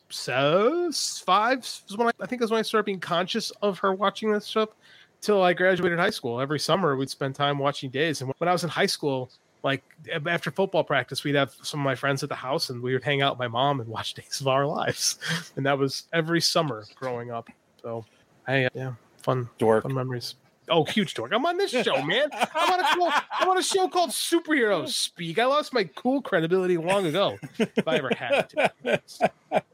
so five was when I, I think is when I started being conscious of her watching this stuff. Till I graduated high school. Every summer we'd spend time watching Days, and when I was in high school, like after football practice, we'd have some of my friends at the house, and we would hang out with my mom and watch Days of Our Lives, and that was every summer growing up. So, I uh, yeah, fun, dork. fun memories. Oh, huge dork! I'm on this show, man. I'm on a cool, I'm on a show called Superheroes Speak. I lost my cool credibility long ago, if I ever had to.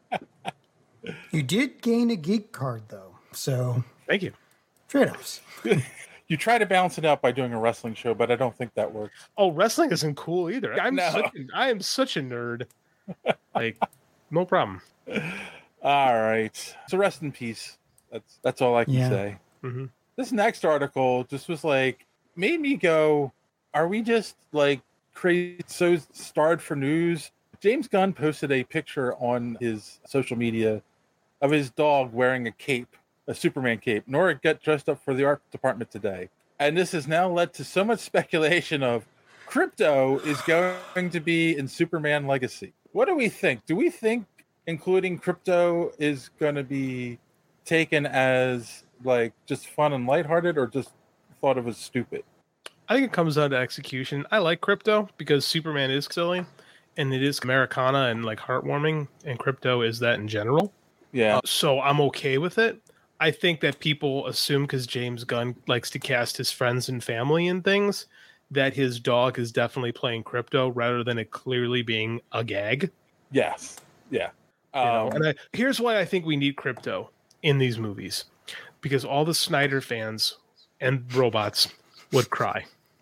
you did gain a geek card though. So thank you. Trade-offs. You try to balance it out by doing a wrestling show, but I don't think that works. Oh, wrestling isn't cool either. I'm No. such a, I am such a nerd. Like, no problem. All right. So rest in peace. That's that's all I can Yeah. say. Mm-hmm. This next article just was like, made me go, are we just like crazy, so starved for news? James Gunn posted a picture on his social media of his dog wearing a cape, a Superman cape. Nora got dressed up for the art department today. And this has now led to so much speculation of Crypto is going to be in Superman Legacy. What do we think? Do we think including Crypto is going to be taken as like just fun and lighthearted, or just thought of as stupid? I think it comes down to execution. I like Crypto because Superman is silly and it is Americana and like heartwarming, and Crypto is that in general. Yeah. Uh, so I'm okay with it. I think that people assume because James Gunn likes to cast his friends and family in things, that his dog is definitely playing Crypto rather than it clearly being a gag. Yes. Yeah. You know, Um, and I, here's why I think we need Crypto in these movies, because all the Snyder fans and robots would cry.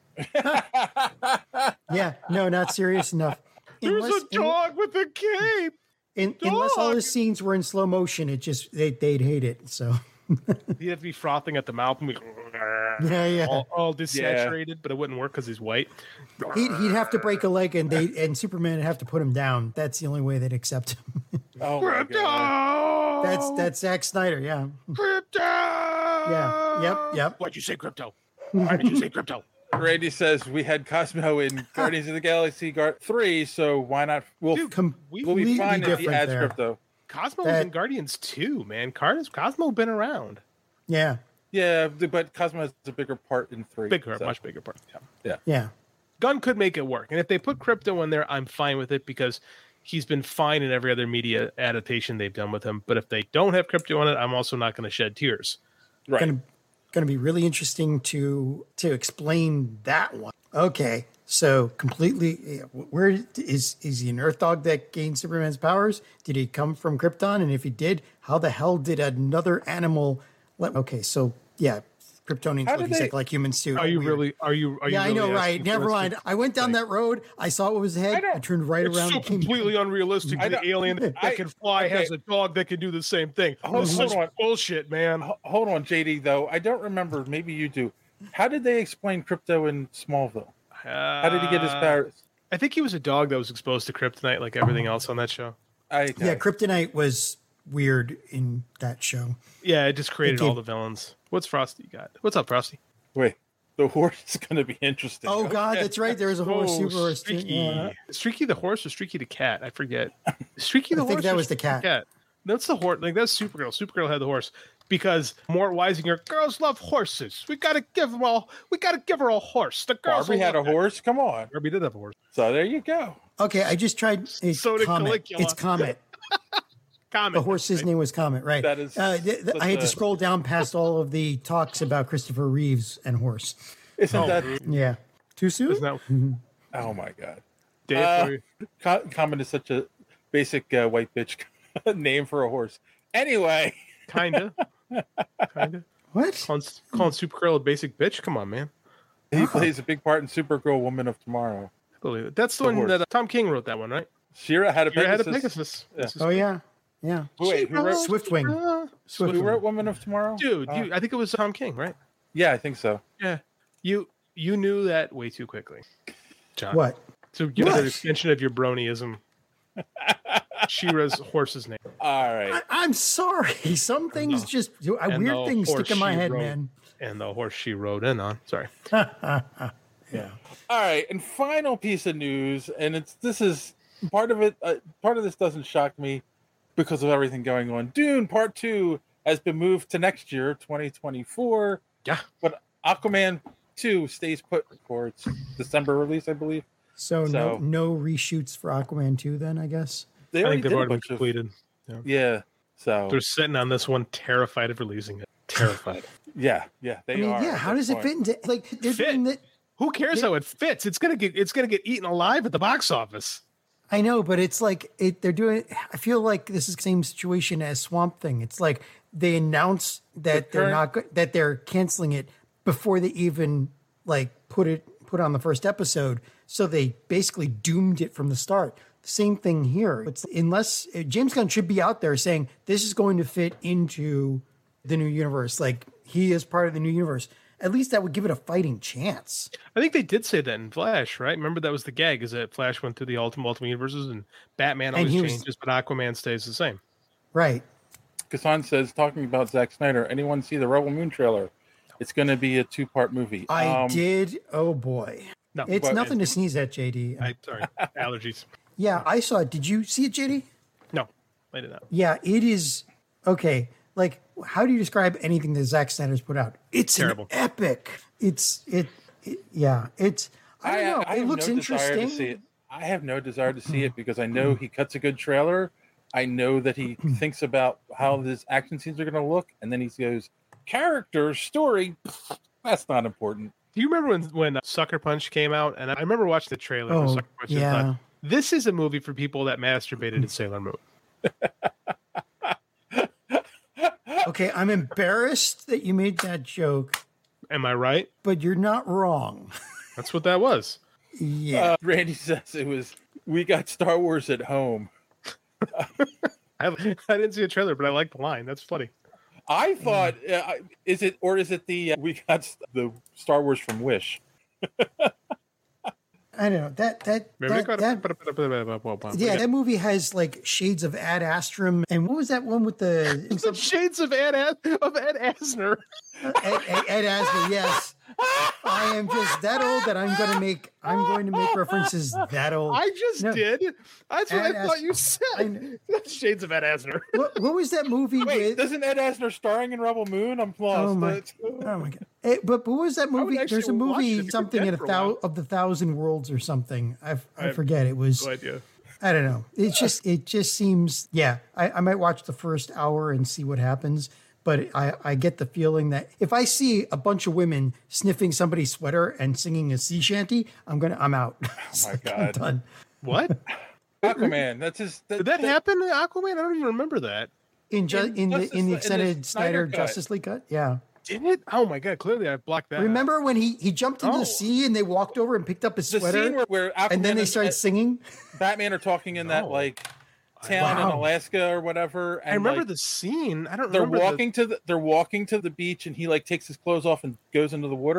Yeah, no, not serious enough. There's Unless- a dog with a cape. In, unless all the scenes were in slow motion, it just they they'd hate it. So He'd have to be frothing at the mouth and be Yeah, yeah. all, all desaturated, but it wouldn't work because he's white. he'd he'd have to break a leg, and they and Superman would have to put him down. That's the only way they'd accept him. Oh my God. That's that's Zack Snyder. Yeah. Crypto. Yeah. Yep. Yep. Why'd you say Crypto? Why did you say Crypto? Randy says we had Cosmo in Guardians of the Galaxy Guard three, so why not? We'll, Dude, we'll completely be fine if he different adds there. Crypto. Cosmo That- was in Guardians too, man. Cardis, Cosmo been around. Yeah. Yeah, but Cosmo has a bigger part in three. Bigger, so- much bigger part. Yeah. Yeah. Yeah. Gunn could make it work. And if they put Crypto in there, I'm fine with it because he's been fine in every other media adaptation they've done with him. But if they don't have Crypto in it, I'm also not going to shed tears. Right. Gonna, gonna be really interesting to to explain that one. Okay. So completely, where is is he an Earth dog that gained Superman's powers? Did he come from Krypton? And if he did, how the hell did another animal? Let, okay, so yeah, Kryptonians How look did they- exactly like humans too. Are you Weird. really? Are you? Are you yeah, I really know, asking right? for Never us to- mind. I went down that road. I saw what was ahead. I, turned right It's around. so and came- completely unrealistic. I The know. alien that I- can fly okay. has a dog that can do the same thing. Hold- This hold is on. bullshit, man. H- Hold on, J D, though. I don't remember. Maybe you do. How did they explain Crypto in Smallville? How did he get his Uh, powers? I think he was a dog that was exposed to kryptonite, like everything else on that show. I, Yeah, kryptonite was weird in that show. Yeah, it just created It all gave- the villains. What's Frosty got? What's up, Frosty? Wait, the horse is going to be interesting. Oh God, Okay. that's right. There was a horse, Oh, super horse. Streaky. Yeah. Streaky the horse or Streaky the cat? I forget. Streaky the I horse. think that or was the Streaky cat. That's the horse. Like that's Supergirl. Supergirl had the horse because Mort Weisinger. Girls love horses. We gotta give them all. We gotta give her a horse. The girls. Barbie will had a love that. horse. Come on. Barbie did have a horse. So there you go. Okay, I just tried. It's So did Comet. Caligula. It's Comet. Comment. The horse's name was Comet, right? That is Uh, th- th- I had to such a- scroll down past all of the talks about Christopher Reeves and horse. Isn't Oh, that? Yeah, too soon. Isn't that Mhm. Oh my God. Dave? Uh, for you? Co- Comet is such a basic uh, white bitch name for a horse. Anyway, Kinda. Kinda. What? Calling, calling Supergirl a basic bitch? Come on, man. he plays a big part in Supergirl, Woman of Tomorrow. I believe it. That's the, The one horse. that uh, Tom King wrote. That one, right? Shira had a Shira Pegasus. had a Pegasus. Yeah. This is- Oh yeah, yeah. Wait, who wrote, Swiftwing. Uh, Swiftwing. who wrote Woman of Tomorrow? Dude, Uh, you, I think it was Tom King, right? yeah, I think so. Yeah. You you knew that way too quickly, John. What? So give What? an extension of your bronyism. Shira's horse's name. All right. I, I'm sorry. Some things just uh, And weird the things horse stick in my she head, rode- man. And the horse she rode in on. Sorry. Yeah. All right, and final piece of news, and it's this is part of it. Uh, part of this doesn't shock me because of everything going on. Dune Part Two has been moved to next year, twenty twenty-four. Yeah, but Aquaman Two stays put for its December release, I believe. So, no So- no reshoots for Aquaman two then, I guess. They I already think they've did a already been bunch of- completed. Yeah. Yeah. So They're sitting on this one, terrified of releasing it. Terrified. yeah, yeah, they I mean, are. yeah. at How this does it fit point. into like they're Fit. doing that? Who cares Yeah. how it fits? It's gonna get it's gonna get eaten alive at the box office. I know, but it's like it, they're doing. I feel like this is the same situation as Swamp Thing. It's like they announce that The they're current- not go- that they're canceling it before they even like put it put on the first episode. So they basically doomed it from the start. Same thing here. It's unless uh, James Gunn should be out there saying this is going to fit into the new universe. Like he is part of the new universe. At least that would give it a fighting chance. I think they did say that in Flash, right? Remember that was the gag, is that Flash went through the ultimate multiple universes and Batman And always he was- changes, but Aquaman stays the same. Right. Kassan says, talking about Zack Snyder, anyone see the Rebel Moon trailer? It's going to be a two-part movie. I Um, did. Oh boy. No, It's but- nothing to sneeze at, J D. I sorry, allergies. Yeah, I saw it. Did you see it, J D? No, I did not. Yeah, it is okay. Like, how do you describe anything that Zack Snyder's put out? It's Terrible. an epic. It's it, it yeah. It's I don't know. I it have looks no desire to interesting. see it. I have no desire to see it because I know he cuts a good trailer. I know that he thinks about how his action scenes are going to look, and then he goes, character, story, that's not important. Do you remember when when Sucker Punch came out? And I remember watching the trailer for Oh, Sucker Punch. And yeah. thought, this is a movie for people that masturbated in Sailor Moon. Okay, I'm embarrassed that you made that joke, Am I right? but you're not wrong. That's what that was. Yeah. Uh, Randy says it was, we got Star Wars at home. I, I didn't see a trailer, but I like the line. That's funny. I thought, uh, I- is it, or is it the, uh, we got s- the Star Wars from Wish? I don't know. That that that, that yeah, that movie has like shades of Ad Astrum. And what was that one with the shades of Ed As- of Ed Asner? Ed, Ed, Ed Asner, yes. I am just that old that I'm going to make. I'm going to make references that old. I just No. did. That's what Ed I thought As- you said. Shades of Ed Asner. What, what was that movie Wait, with? doesn't Ed Asner starring in Rebel Moon? I'm lost. Oh my, That's- oh my god! Eh, but but what was that would movie? actually There's a watch it if movie you're something dead in a for a thou while. of the thousand worlds or something. I I I forget. It was. No idea. I don't know. It's just it just seems. Yeah, I, I might watch the first hour and see what happens. But I, I get the feeling that if I see a bunch of women sniffing somebody's sweater and singing a sea shanty, I'm gonna I'm out. Oh my I'm God. done. What? Aquaman, that's his. That, Did that happen in Aquaman? I don't even remember that. In ju- In in, the Justice in the Li- in the extended Snyder Snyder cut. Justice League cut, yeah. Did it? Oh my god! Clearly, I blocked that. out. Remember when he he jumped into Oh. the sea and they walked over and picked up his The sweater, scene where, where Aquaman and then they and- started singing. Batman are talking in that No. like town in Wow. Alaska or whatever. And I remember like, the scene. I don't they're remember. walking to the they're walking to the beach and he like takes his clothes off and goes into the water.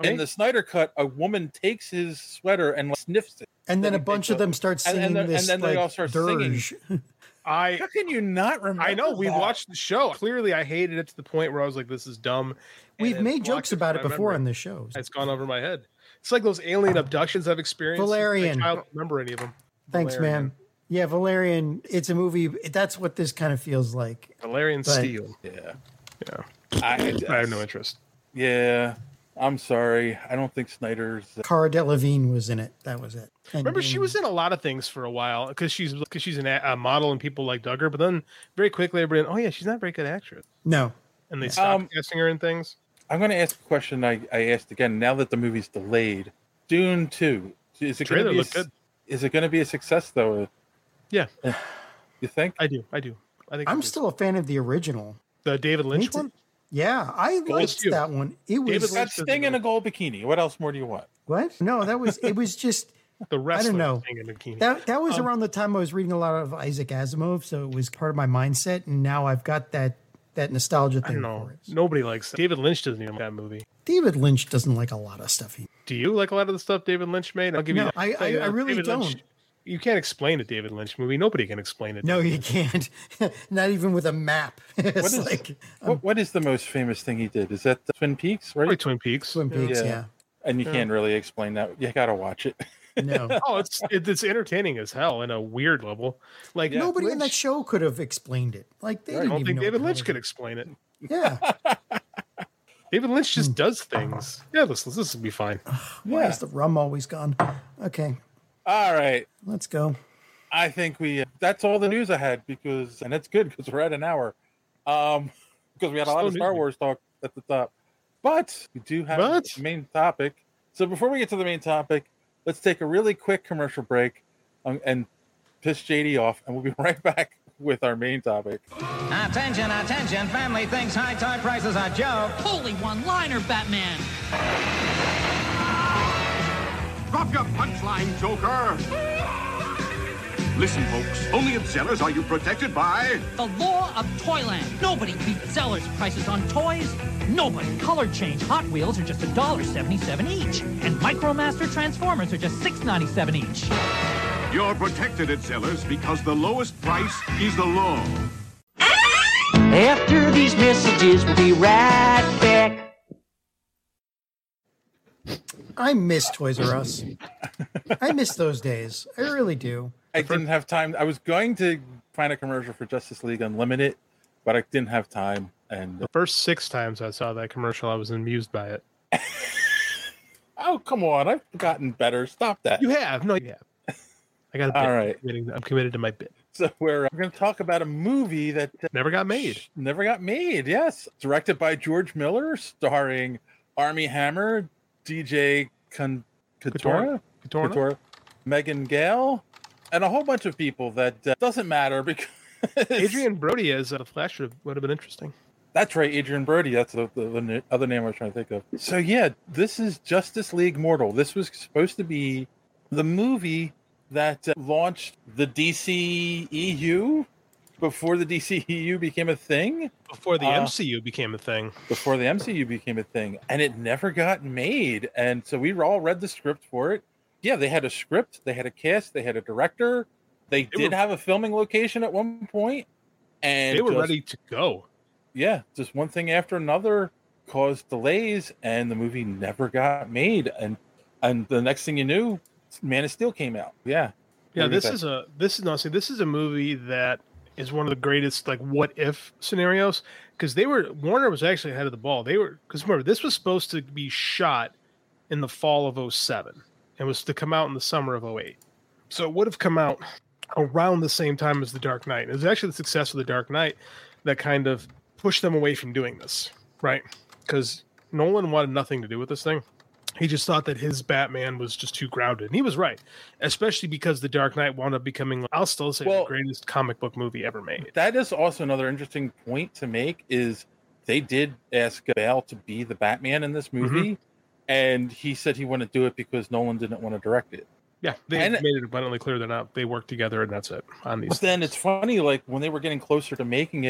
In the Snyder cut, a woman takes his sweater and sniffs it. And then Then a he bunch takes of it. them start And- singing and then- this and then they like all start dirge. I How can you not remember? I know we that? watched the show. Clearly, I hated it to the point where I was like, "This is dumb." We've And made blocked jokes from about it my before memory. on this show. It's gone over my head. It's like those alien abductions I've experienced. Valerian. I don't remember any of them. Thanks, Valerian. man. Yeah, Valerian. It's a movie. That's what this kind of feels like. Valerian But- Steel. Yeah. Yeah. I, I have no interest. Yeah. I'm sorry. I don't think Snyder's. Cara Delevingne was in it. That was it. And- Remember, she was in a lot of things for a while because she's because she's an a, a model and people like dug her. But then very quickly, everybody, oh yeah, she's not a very good actress, No. and they stopped Um, casting her in things. I'm going to ask a question I, I asked again. Now that the movie's delayed, Dune two. Is it going Trailer to be? A, looked good. Is it going to be a success though? Yeah, You think? I do. I do. I think I I'm do. still a fan of the original. the David Lynch Me too. one. Yeah, I liked Stew. that one. It was David Got Lynch does Sting it in a gold bikini. What else more do you want? what? No, that was it. Was just The wrestler know. thing in a bikini. that. That was Um, around the time I was reading a lot of Isaac Asimov, so it was part of my mindset. And now I've got that that nostalgia I thing. don't know. For it. Nobody likes that. David Lynch doesn't even like that movie. David Lynch doesn't like a lot of stuff. He, Do you like a lot of the stuff David Lynch made? I'll give No, you. I- tell you I- I that. really David Lynch- don't. you can't explain a David Lynch movie. Nobody can explain it. no, you can't. Not even with a map. It's What is, like what, what is the most famous thing he did? Is that the Twin Peaks, right? Probably Twin Peaks. Twin Peaks. Yeah. And you Yeah. can't really explain that. You got to watch it. No. Oh, it's it, it's entertaining as hell in a weird level. Like Nobody in that Lynch, show could have explained it. Like they I didn't don't even think know David what Lynch it could was. explain it. Yeah. David Lynch Hmm. just does things. Yeah, this this will be fine. Why Yeah. is the rum always gone? Okay, All right. let's go. I think we. That's all the news I had because, and it's good because we're at an hour. Um, because we had a lot Slow of Star news. Wars talk at the top, but we do have But? the main topic. So before we get to the main topic, let's take a really quick commercial break, um, and piss J D off, and we'll be right back with our main topic. Attention, attention, family thinks high toy prices are joke. Holy one-liner, Batman! Drop your punchline, Joker! Listen, folks, only at Zellers are you protected by... The law of Toyland. Nobody beats Zeller's prices on toys. Nobody. Color change Hot Wheels are just one dollar seventy-seven each. And Micromaster Transformers are just six ninety-seven each. You're protected at Zellers because the lowest price is the law. After these messages, we'll be right back. I miss Toys R Us. I miss those days. I really do. I didn't have time. I was going to find a commercial for Justice League Unlimited, but I didn't have time. And The first six times I saw that commercial, I was amused by it. oh, come on! I've gotten better. Stop that. You have no, you have. I got a bit. All right. I'm committing, I'm committed to my bit. So we're, uh, we're going to talk about a movie that uh, Never got made. never got made. Yes, directed by George Miller, starring Armie Hammer, D J Con- Couture, Couture. Couture, Megan Gale, and a whole bunch of people that uh, doesn't matter because Adrian Brody as a Flash would have, would have been interesting. That's right, Adrian Brody. That's the, the, the other name I was trying to think of. So yeah, this is Justice League Mortal. This was supposed to be the movie that uh, launched the D C E U before the D C E U became a thing. Before the Uh, M C U became a thing. Before the M C U became a thing, and it never got made. And so we all read the script for it. Yeah, they had a script, they had a cast, they had a director. They, They did were- have a filming location at one point, and They were just- ready to go. yeah, just one thing after another caused delays, and the movie never got made. And and the next thing you knew, Man of Steel came out. Yeah, Yeah, What do you this think? is a this is no, see, this is a movie that is one of the greatest like what if scenarios because they were Warner was actually ahead of the ball. They were because remember this was supposed to be shot in the fall of oh seven and was to come out in the summer of oh eight. So it would have come out around the same time as The Dark Knight. It was actually the success of The Dark Knight that kind of pushed them away from doing this, right? Because Nolan wanted nothing to do with this thing. He just thought that his Batman was just too grounded. And he was right, especially because The Dark Knight wound up becoming, I'll still say, Well- the greatest comic book movie ever made. that is also another interesting point to make. Is they did ask Bale to be the Batman in this movie, and he said he wouldn't do it because Nolan didn't want to direct it. Yeah, they And- made it abundantly clear they're not. They work together, and that's it on these. But then it's funny, like when they were getting closer to making it,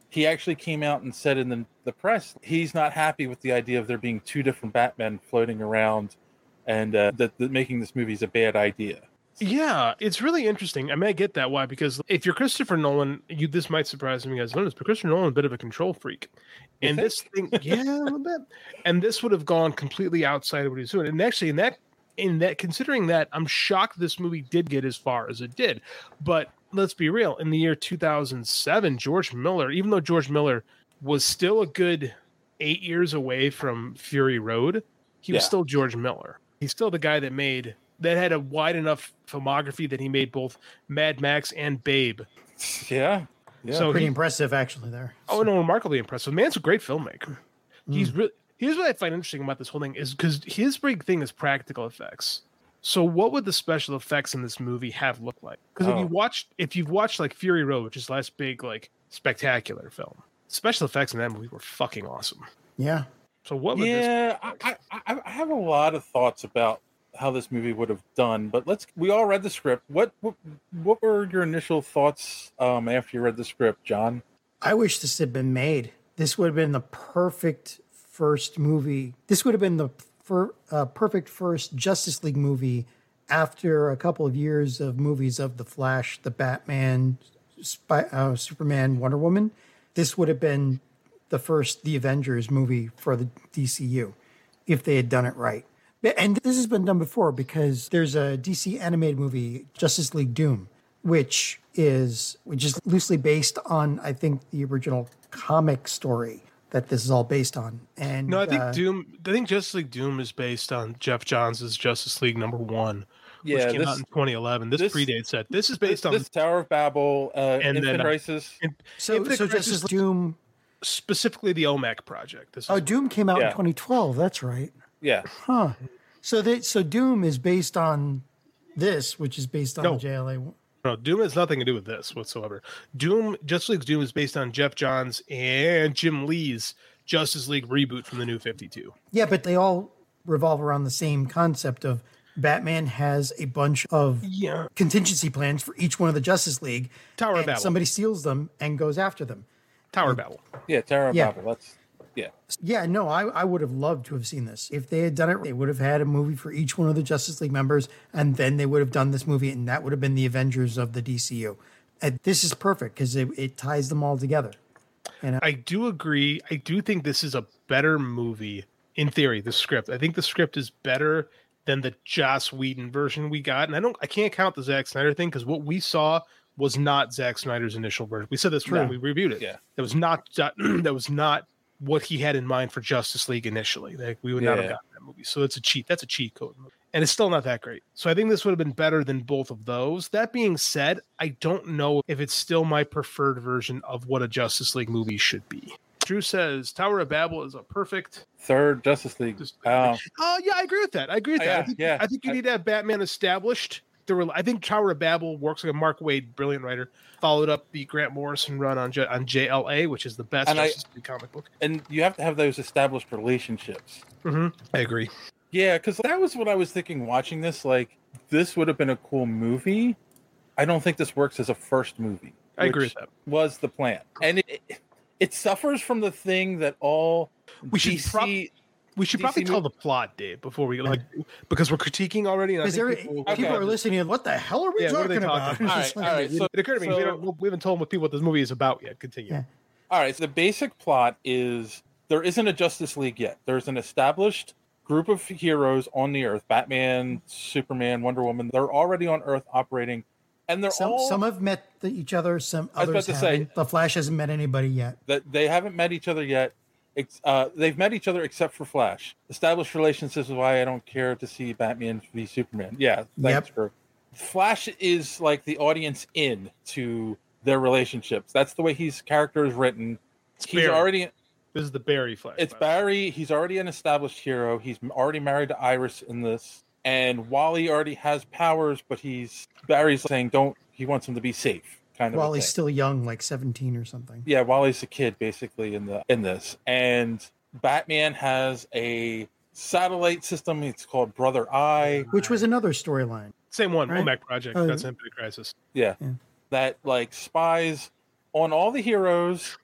he actually came out and said in the, the press he's not happy with the idea of there being two different Batmen floating around, and uh, that, that making this movie is a bad idea. Yeah, it's really interesting. I mean, I get that. Why? Because if you're Christopher Nolan, you this might surprise me guys notice, but Christopher Nolan is a bit of a control freak. You And think? this thing, yeah, a little bit. And this would have gone completely outside of what he's doing. And actually, in that, in that, considering that, I'm shocked this movie did get as far as it did. But let's be real. In the year two thousand seven, George Miller, even though George Miller was still a good eight years away from Fury Road, he was Yeah. still George Miller. He's still the guy that made that had a wide enough filmography that he made both Mad Max and Babe. Yeah. Yeah. So Pretty he- impressive, actually, there. Oh no, remarkably impressive. Man's a great filmmaker. Mm. He's really. Here's what I find interesting about this whole thing is because his big thing is practical effects. So what would the special effects in this movie have looked like? Because if Oh. you watched, if you've watched like Fury Road, which is the last big like spectacular film, special effects in that movie were fucking awesome. Yeah. So what would this? Yeah, I, I, I have a lot of thoughts about how this movie would have done, but let's. We all read the script. What what, what were your initial thoughts um, after you read the script, John? I wish this had been made. This would have been the perfect first movie. This would have been the fir- uh, perfect first Justice League movie after a couple of years of movies of The Flash, The Batman, Spy- uh, Superman, Wonder Woman. This would have been the first The Avengers movie for the D C U if they had done it right. And this has been done before because there's a D C animated movie, Justice League Doom, which is which is loosely based on, I think, the original comic story that this is all based on. And No, I think uh, Doom. I think Justice League Doom is based on Jeff Johns' Justice League number one, Yeah, which came this- out in twenty eleven. This, this- predates that. This is based on this Tower of Babel, uh, and Infinite then, uh, Crisis. in- So, Infinite so Crisis Justice was Doom. specifically the O M A C project. This is Oh, Doom came out Yeah. in twenty twelve. That's right. Yeah. Huh. So that so Doom is based on this, which is based on No. the J L A. No, Doom has nothing to do with this whatsoever. Doom, Justice League Doom is based on Jeff Johns and Jim Lee's Justice League reboot from the New fifty-two. Yeah, but they all revolve around the same concept of Batman has a bunch of Yeah. contingency plans for each one of the Justice League. Tower of and Babel. Somebody steals them and goes after them. Tower Battle. Yeah, Tower of Yeah. Babel. That's yeah. Yeah, no, I, I would have loved to have seen this. If they had done it, they would have had a movie for each one of the Justice League members, and then they would have done this movie, and that would have been the Avengers of the D C U. And this is perfect because it, it ties them all together. And I do agree. I do think this is a better movie in theory. The script. I think the script is better than the Joss Whedon version we got. And I don't. I can't count the Zack Snyder thing because what we saw was not Zack Snyder's initial version. We said this No. when we reviewed it. Yeah. That was not. That was not what he had in mind for Justice League initially. Like, we would not have Yeah. gotten that movie. So it's a cheat. That's a cheat code movie. And it's still not that great. So I think this would have been better than both of those. That being said, I don't know if it's still my preferred version of what a Justice League movie should be. Drew says Tower of Babel is a perfect. Third Justice League. Um, Oh yeah, I agree with that. I agree with Oh, that. yeah, I think, yeah. I think you need to have Batman established. There were, I think Tower of Babel works like a Mark Waid, brilliant writer. Followed up the Grant Morrison run on J, on J L A, which is the best And I- Justice League comic book. and you have to have those established relationships. Mm-hmm. I agree. Yeah, because that was what I was thinking watching this. Like, this would have been a cool movie. I don't think this works as a first movie. I agree which with that. Was the plan, and it it suffers from the thing that all We should D C prob- We should D C probably tell mov- the plot, Dave, before we like because we're critiquing already. And I because think there- people, people, okay. are listening. What the hell are we yeah, what are they talking about? talking about? All right, all right. So, it occurred to me we, so- don't, we haven't told what people what this movie is about yet. Continue. Yeah. all right. So the basic plot is there isn't a Justice League yet. There's an established group of heroes on the Earth: Batman, Superman, Wonder Woman. They're already on Earth operating, and they're Some, all some have met the, each other. Some I was others about to say- haven't. The Flash hasn't met anybody yet. that they haven't met each other yet. Ex- Uh, they've met each other except for Flash. Established relationships is why I don't care to see Batman v Superman. Yeah, thanks Yep. for. Flash is like the audience in to their relationships. That's the way his character is written. He's Barry. already. This is the Barry Flash. It's Barry. He's already an established hero. He's already married to Iris in this, and Wally already has powers, but he's Barry's saying don't. He wants him to be safe, kind of. a While he's thing. still young, like seventeen or something. Yeah, Wally's a kid basically in the in this, and Batman has a satellite system. It's called Brother Eye. Which was another storyline. Same one, Right. O M A C project. Oh, That's yeah. Infinite Crisis. Yeah, Yeah. that like spies on all the heroes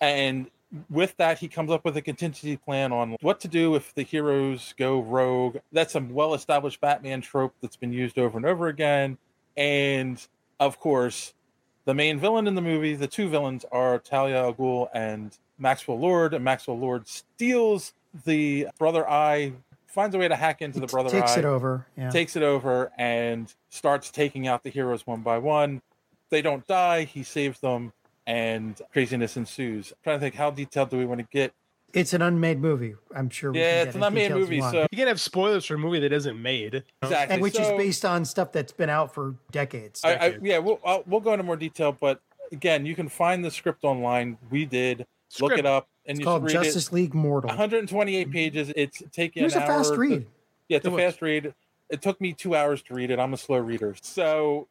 And with that, he comes up with a contingency plan on what to do if the heroes go rogue. That's a well-established Batman trope that's been used over and over again. And, of course, the main villain in the movie, the two villains, are Talia al Ghul and Maxwell Lord. And Maxwell Lord steals the Brother Eye, finds a way to hack into the Brother Eye. Takes it over. Yeah. Takes it over and starts taking out the heroes one by one. They don't die. He saves them. And craziness ensues. I'm trying to think, how detailed do we want to get? It's an unmade movie. I'm sure. We Yeah, can it's get an as unmade detailed as movie, you want. so- You can't have spoilers for a movie that isn't made. Exactly. and which is So- based on stuff that's been out for decades. I, I, yeah, we'll I'll, we'll go into more detail, but again, you can find the script online. We did look Script. it up, and It's you called read Justice it. League Mortal. one hundred twenty-eight pages. It's taken. It was an a fast hour to- read. yeah, it's It a was. fast read. It took me two hours to read it. I'm a slow reader, so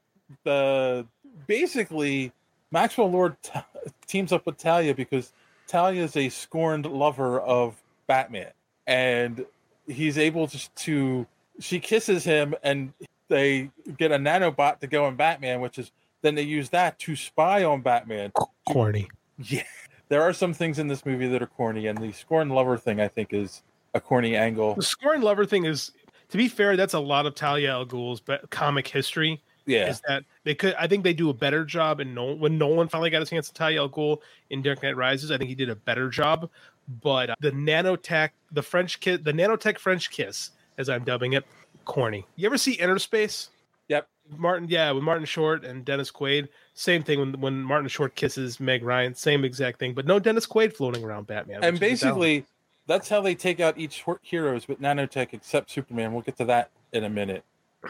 the basically Maxwell Lord t- teams up with Talia because Talia is a scorned lover of Batman, and he's able to, to she kisses him, and they get a nanobot to go in Batman, which is then they use that to spy on Batman. Corny. Yeah, there are some things in this movie that are corny, and the scorned lover thing I think is a corny angle. The scorn lover thing is, to be fair, that's a lot of Talia al Ghul's be- comic history. Yeah. Is that they could? I think they do a better job in Nolan. When Nolan finally got his hands on Talia al Ghul in Dark Knight Rises, I think he did a better job. But uh, the nanotech, the French kiss, the nanotech French kiss, as I'm dubbing it, corny. You ever see Inner Space? Yep. Martin, yeah, with Martin Short and Dennis Quaid. Same thing when when Martin Short kisses Meg Ryan. Same exact thing, but no Dennis Quaid floating around Batman. And which is a talent. basically, that's how they take out each hor- heroes with nanotech, except Superman. We'll get to that in a minute.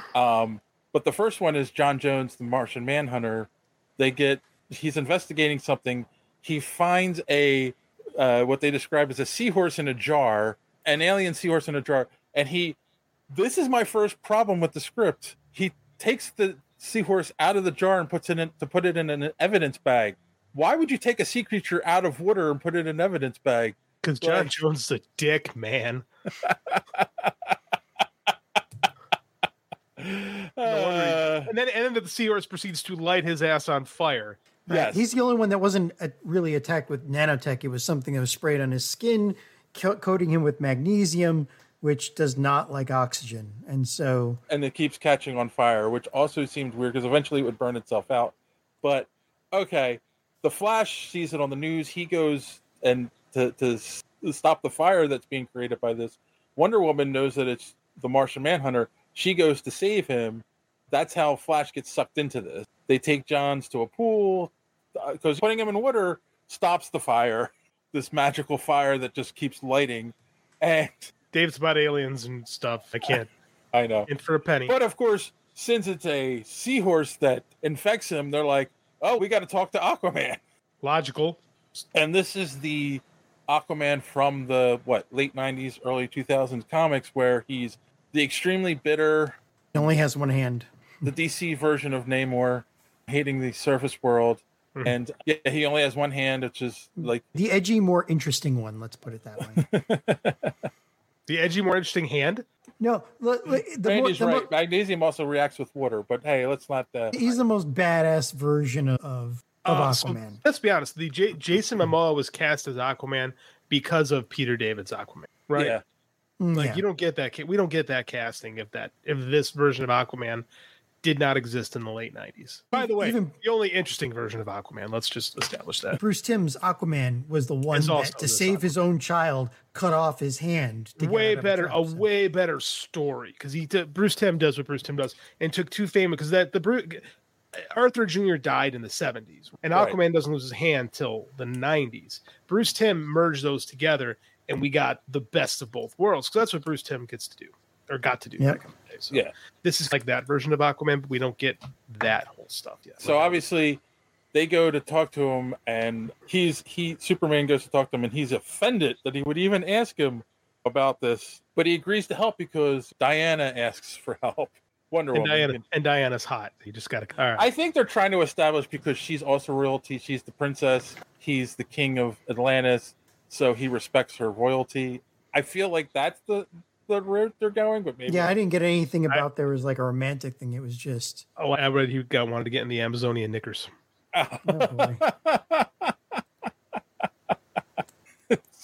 Um, but the first one is John Jones, the Martian Manhunter. They get he's investigating something. He finds a uh, what they describe as a seahorse in a jar, an alien seahorse in a jar, and he. This is my first problem with the script. He takes the seahorse out of the jar and puts it in to put it in an evidence bag. Why would you take a sea creature out of water and put it in an evidence bag? Because John Like- Jones is a dick, man. No wonder he- and then and then the seahorse proceeds to light his ass on fire. Right. He's the only one that wasn't uh, really attacked with nanotech. It was something that was sprayed on his skin, co- coating him with magnesium, which does not like oxygen. And so and it keeps catching on fire, which also seemed weird because eventually it would burn itself out. But okay, the Flash sees it on the news. He goes and to to s- stop the fire that's being created by this. Wonder Woman knows that it's the Martian Manhunter. She goes to save him. That's how Flash gets sucked into this. They take Johns to a pool because putting him in water stops the fire, this magical fire that just keeps lighting. And Dave's about aliens and stuff. I can't. I know. In for a penny. But of course, since it's a seahorse that infects him, they're like, oh, we got to talk to Aquaman. Logical. And this is the Aquaman from the, what, late nineties, early two thousands comics, where he's the extremely bitter, he only has one hand. the D C version of Namor, hating the surface world. Mhm. And yeah, he only has one hand, which is like The edgy, more interesting one. Let's put it that way. The edgy, more interesting hand. No, look, look, the more, Randy's the more- right. Magnesium also reacts with water, but hey, let's not. Uh, he's the most badass version of, of, of Uh, so Aquaman. let's be honest. The J- Jason Momoa was cast as Aquaman because of Peter David's Aquaman, right? Yeah. Mm, Like yeah. you don't get that. ca- We don't get that casting if that if this version of Aquaman did not exist in the late nineties. By the way, Even- the only interesting version of Aquaman. Let's just establish that. Bruce Timm's Aquaman was the one Is that, also to this save his own child, cut off his hand. To get Way out of better, trap, a so. way better story because he took Bruce Timm does what Bruce Timm does and took two famous because that the Bruce. Arthur Junior died in the seventies, and Right. Aquaman doesn't lose his hand till the nineties. Bruce Timm merged those together, and we got the best of both worlds because that's what Bruce Timm gets to do, or got to do. Yep. back in the day. So Yeah. this is like that version of Aquaman, but we don't get that whole stuff yet. So obviously, they go to talk to him, and he's he Superman goes to talk to him, and he's offended that he would even ask him about this, but he agrees to help because Diana asks for help. Wonder and Woman. Diana and Diana's hot. You just got to. All right. I think they're trying to establish because she's also royalty. She's the princess. He's the king of Atlantis, so he respects her royalty. I feel like that's the the route they're going, but maybe Yeah, I didn't get anything about there was like a romantic thing. It was just oh, I read you got wanted to get in the Amazonian knickers. oh boy.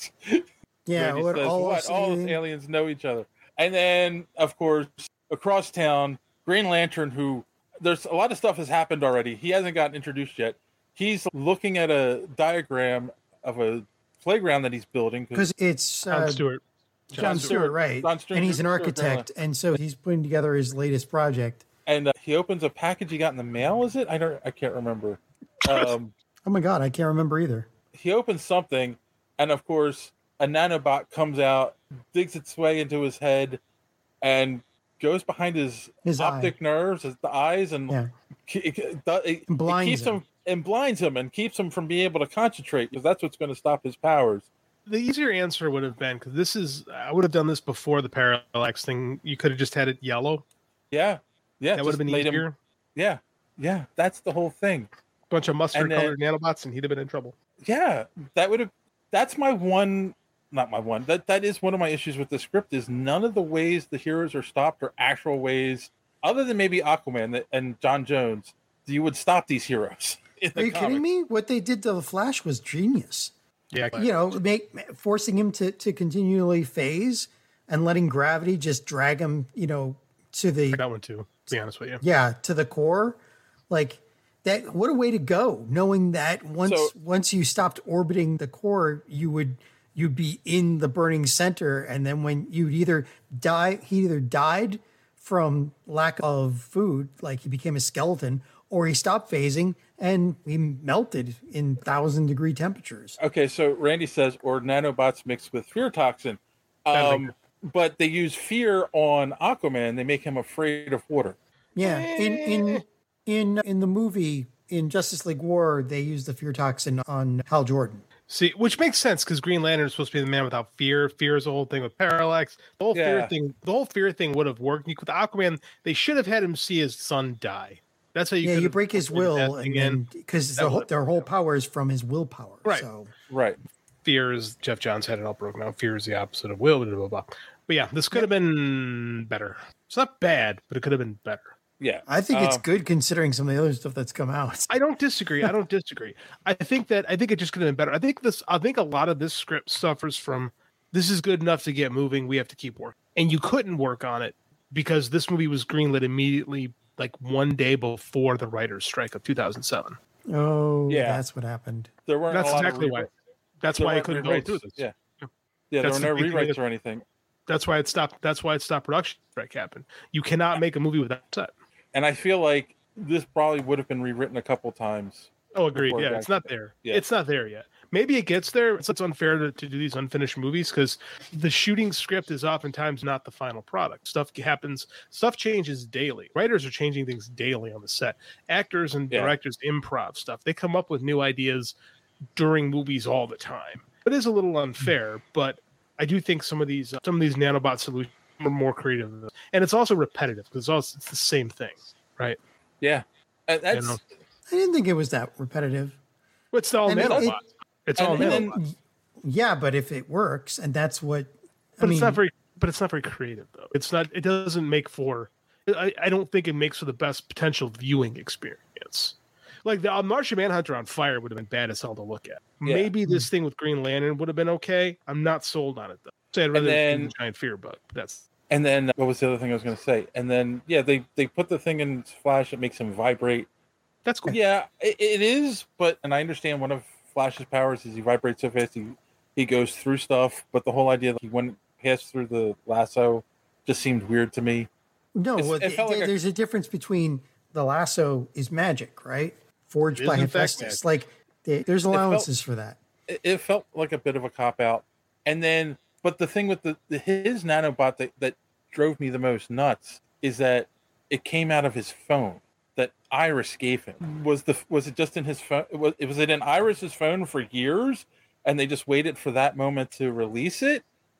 aliens. Yeah, Randy what says, all what? All alien- those aliens know each other. And then, of course, across town, Green Lantern, who there's a lot of stuff has happened already. He hasn't gotten introduced yet. He's looking at a diagram of a playground that he's building because it's uh, John Stewart. John, John Stewart, Stewart, right? John Stewart- and he's an Stewart, architect, and so he's putting together his latest project. And uh, he opens a package he got in the mail. Is it? I don't. I can't remember. Um, Oh my god, I can't remember either. he opens something, and of course, a nanobot comes out, digs its way into his head, and goes behind his, His optic eye. nerves, his the eyes, and Yeah. ke- it, it, it Blinds keeps him. him and blinds him and keeps him from being able to concentrate because that's what's going to stop his powers. The easier answer would have been because this is I would have done this before the parallax thing. You could have just had it yellow. Yeah, yeah, That would have just been made him- easier. yeah, yeah, that's the whole thing. Bunch of mustard And then- colored nanobots, and he'd have been in trouble. Yeah, that would have. That's my one. Not my one. That that is one of my issues with the script. Is none of the ways the heroes are stopped are actual ways, other than maybe Aquaman that- and John Jones. You would stop these heroes. in the Are you comics. kidding me? What they did to the Flash was genius. Yeah, You know, make forcing him to to continually phase and letting gravity just drag him, you know, to the that one too. To be honest with you, yeah, to the core. Like that, what a way to go! Knowing that once So- once you stopped orbiting the core, you would you'd be in the burning center, and then when you'd either die, he either died from lack of food, like he became a skeleton, or he stopped phasing and he melted in thousand degree temperatures. Okay, so Randy says, or nanobots mixed with fear toxin. Um, but they use fear on Aquaman. They make him afraid of water. Yeah, in in in in the movie in Justice League War, they used the fear toxin on Hal Jordan. see, which makes sense because Green Lantern is supposed to be the man without fear. Fear is the whole thing with parallax. The whole fear Yeah. thing, the whole fear thing would have worked. With Aquaman, they should have had him see his son die. That's how you. yeah, could you have break his put that will, thing and in. then because That the whole, would- their whole power is from his willpower. Right. So Right. Fear is Jeff Johns had it all broken out. Fear is the opposite of will. Blah, blah, blah. But yeah, this could have been better. It's not bad, but it could have been better. Yeah, I think it's Um, good considering some of the other stuff that's come out. I don't disagree. I don't disagree. I think that I think it just could have been better. I think this. I think a lot of this script suffers from this is good enough to get moving. We have to keep working, and you couldn't work on it because this movie was greenlit immediately, like one day before the writers' strike of two thousand seven. Oh, Yeah. that's what happened. There weren't. That's a lot exactly of why. rewrites. That's There why I weren't couldn't go rewrites. through this. Yeah, yeah. There That's were the no big thing rewrites that- or anything. That's why it stopped. That's why it stopped production strike happened. You cannot make a movie without set. And I feel like this probably would have been rewritten a couple times. Oh, agreed. before it Yeah, got- it's not there. Yeah. It's not there yet. Maybe it gets there. It's, it's unfair to, to do these unfinished movies because the shooting script is oftentimes not the final product. Stuff happens. Stuff changes daily. Writers are changing things daily on the set. Actors and Yeah. directors improv stuff. They come up with new ideas during movies all the time. It is a little unfair, but I do think some of these some of these nanobot solutions are more creative, than this. And it's also repetitive because it's, also, it's the same thing, right? Yeah, and that's You know? I didn't think it was that repetitive. It's all And it- nanobots. it- it's all and then- nanobots. Yeah, but if it works, and that's what But I mean, it's not very. But it's not very creative though. It's not. It doesn't make for. I, I don't think it makes for the best potential viewing experience. Like the uh, Martian Manhunter on fire would have been bad as hell to look at. Yeah. Maybe this thing with Green Lantern would have been okay. I'm not sold on it though. So I'd rather then- do the giant fear bug. That's And then what was the other thing I was going to say? And then yeah, they they put the thing in Flash that makes him vibrate. That's cool. Yeah, it, it is. But and I understand one of Flash's powers is he vibrates so fast he he goes through stuff. But the whole idea that he went past through the lasso just seemed weird to me. no. It's- well, it th- felt like a- there's a difference between the lasso is magic, right? Forged It by is, in fact, Hephaestus. magic. Like they, there's felt- allowances for that. It, it felt like a bit of a cop out. And then, but the thing with the, the his nanobot that that drove me the most nuts is that it came out of his phone that Iris gave him. Was the was it just in his phone? Was was it in Iris's phone for years, and they just waited for that moment to release it,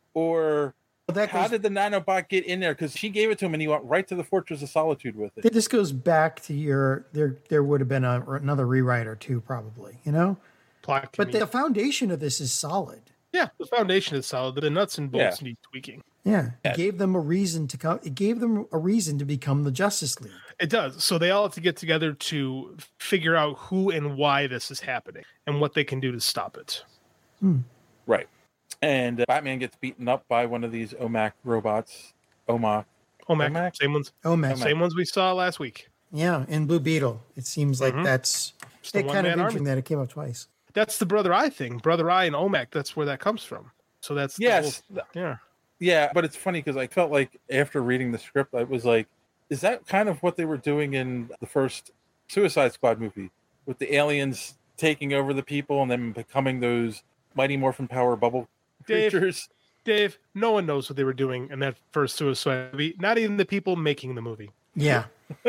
or Well, that how goes- did the nanobot get in there? Because she gave it to him, and he went right to the Fortress of Solitude with it. This goes back to your there. There would have been a, another rewrite or two, probably. You know, plot. but the foundation of this is solid. yeah, the foundation is solid. The nuts and bolts Yeah. need tweaking. Yeah, it gave them a reason to come. It gave them a reason to become the Justice League. It does. So they all have to get together to figure out who and why this is happening and what they can do to stop it. Right. and uh, Batman gets beaten up by one of these O M A C robots. O M A C. O M A C, same ones. O M A C. Same ones we saw last week. Yeah, in Blue Beetle. It seems like Mhm. that's It's the it kind of one-man interesting army. that it came up twice. That's the Brother Eye thing. Brother Eye and O M A C, that's where that comes from. So that's the Yes. whole- yeah. Yeah, but it's funny because I felt like after reading the script, I was like, is that kind of what they were doing in the first Suicide Squad movie with the aliens taking over the people and then becoming those Mighty Morphin Power bubble Dave, creatures? Dave, no one knows what they were doing in that first Suicide movie. Not even the people making the movie. Yeah.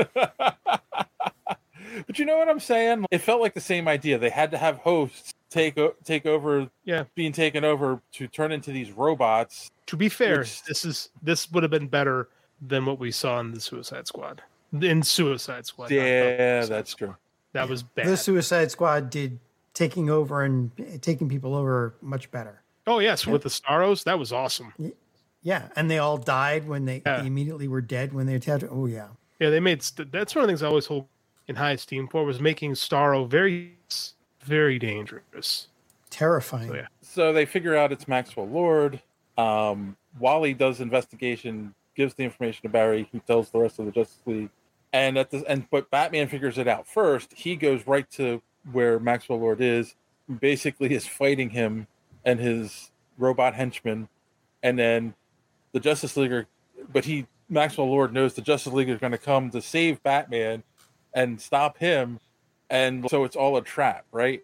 But you know what I'm saying? It felt like the same idea. They had to have hosts take o- take over, yeah, being taken over to turn into these robots. To be fair, Which- this is this would have been better than what we saw in the Suicide Squad. In Suicide Squad. not Yeah, the- that's true. That was bad. The Suicide Squad did taking over and taking people over much better. Oh yes, with the Starros, that was awesome. Yeah, and they all died when they, Yeah. they immediately were dead when they attacked. Oh yeah. Yeah, they made st- that's one of the things I always hold in high esteem for was making Starro very, very dangerous. Terrifying. So, yeah. So they figure out it's Maxwell Lord. Um, Wally does investigation, gives the information to Barry. He tells the rest of the Justice League, and at the and but Batman figures it out first. He goes right to where Maxwell Lord is, basically is fighting him and his robot henchmen, and then the Justice League are, but he Maxwell Lord knows the Justice League is going to come to save Batman and stop him, and so it's all a trap, right?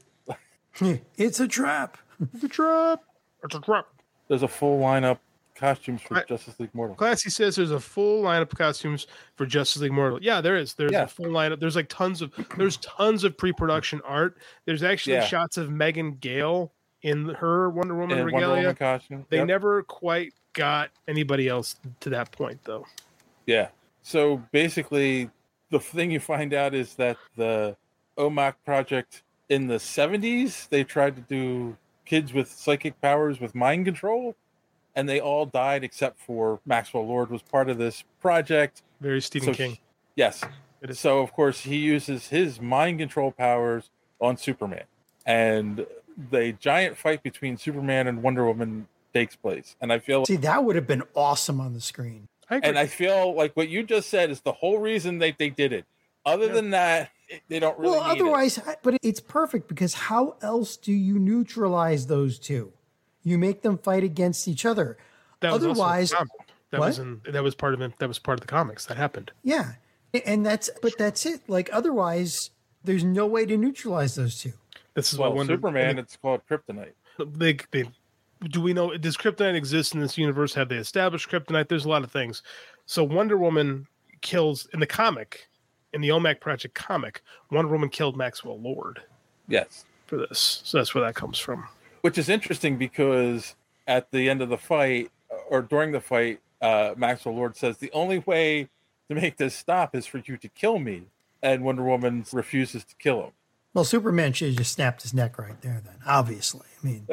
It's a trap. It's a trap. It's a trap. There's a full lineup costumes for Justice League Mortal. Classy says there's a full lineup of costumes for Justice League Mortal. Yeah, there is. There's Yeah. a full lineup. There's like tons of there's tons of pre-production art. There's actually Yeah. shots of Megan Gale in her Wonder Woman In Wonder regalia. Woman costume. They Yep. never quite got anybody else to that point though. Yeah. So basically, the thing you find out is that the O M A C project in the seventies, they tried to do kids with psychic powers with mind control, and they all died except for Maxwell Lord was part of this project. Very Stephen So King. he- yes. So of course he uses his mind control powers on Superman, and the giant fight between Superman and Wonder Woman takes place. And I feel See, that would have been awesome on the screen. and I feel like what you just said is the whole reason they, they did it. Other than that, it- they don't really well, need it. otherwise, but it's perfect because how else do you neutralize those two? You make them fight against each other. That was also Otherwise, a comic. that what? was in, that was part of it. That was part of the comics. That happened. Yeah, and that's but that's it. Like otherwise, there's no way to neutralize those two. This is well, what Wonder Superman, it's called Kryptonite. They, they, do we know does Kryptonite exist in this universe? Have they established Kryptonite? There's a lot of things. So Wonder Woman kills in the comic, in the O M A C Project comic, Wonder Woman killed Maxwell Lord Yes. for this. So that's where that comes from. Which is interesting because at the end of the fight, or during the fight, uh, Maxwell Lord says, the only way to make this stop is for you to kill me. And Wonder Woman refuses to kill him. Well, Superman should have just snapped his neck right there. Then, obviously, I mean,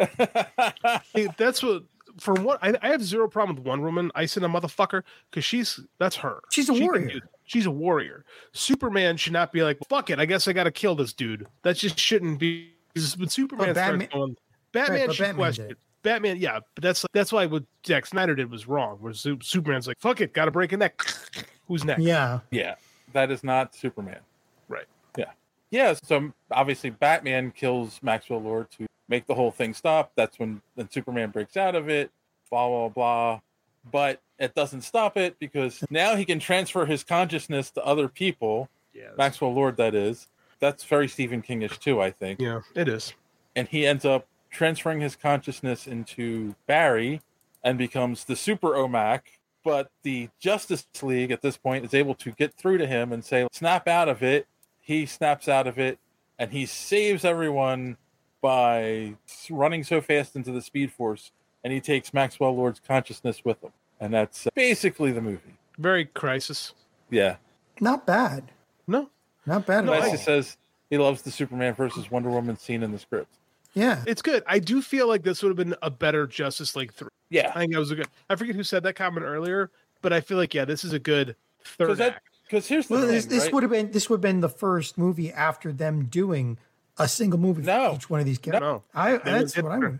Hey, that's what. For what I, I have zero problem with Wonder Woman icing a motherfucker because she's that's her. She's a She can warrior. do- she's a warrior. Superman should not be like, fuck it. I guess I got to kill this dude. That just shouldn't be. Because when Superman But starts Batman- going, Batman Right, but should Batman question did it. Batman, yeah, but that's that's why what Zack Snyder did was wrong. Where Su- Superman's like, fuck it, got to break a neck. Who's next? yeah, Yeah, that is not Superman. Right. Yeah. Yeah, so obviously Batman kills Maxwell Lord to make the whole thing stop. That's when then Superman breaks out of it, blah, blah, blah. But it doesn't stop it because now he can transfer his consciousness to other people. Yeah, Maxwell Lord, that is. That's very Stephen Kingish too, I think. Yeah, it is. And he ends up transferring his consciousness into Barry and becomes the super O M A C. But the Justice League at this point is able to get through to him and say, snap out of it. He snaps out of it and he saves everyone by running so fast into the Speed Force, and he takes Maxwell Lord's consciousness with him. And that's basically the movie. Very Crisis. Yeah. not bad. No, not bad at Unless all. he says he loves the Superman versus Wonder Woman scene in the script. Yeah, it's good. I do feel like this would have been a better Justice League three. Yeah, I think that was a good. I forget who said that comment earlier, but I feel like yeah, this is a good third that, act. Because here's the well, thing, this, this right? would have been this would have been the first movie after them doing a single movie for No. each one of these characters. No, I They that's did what I better. would.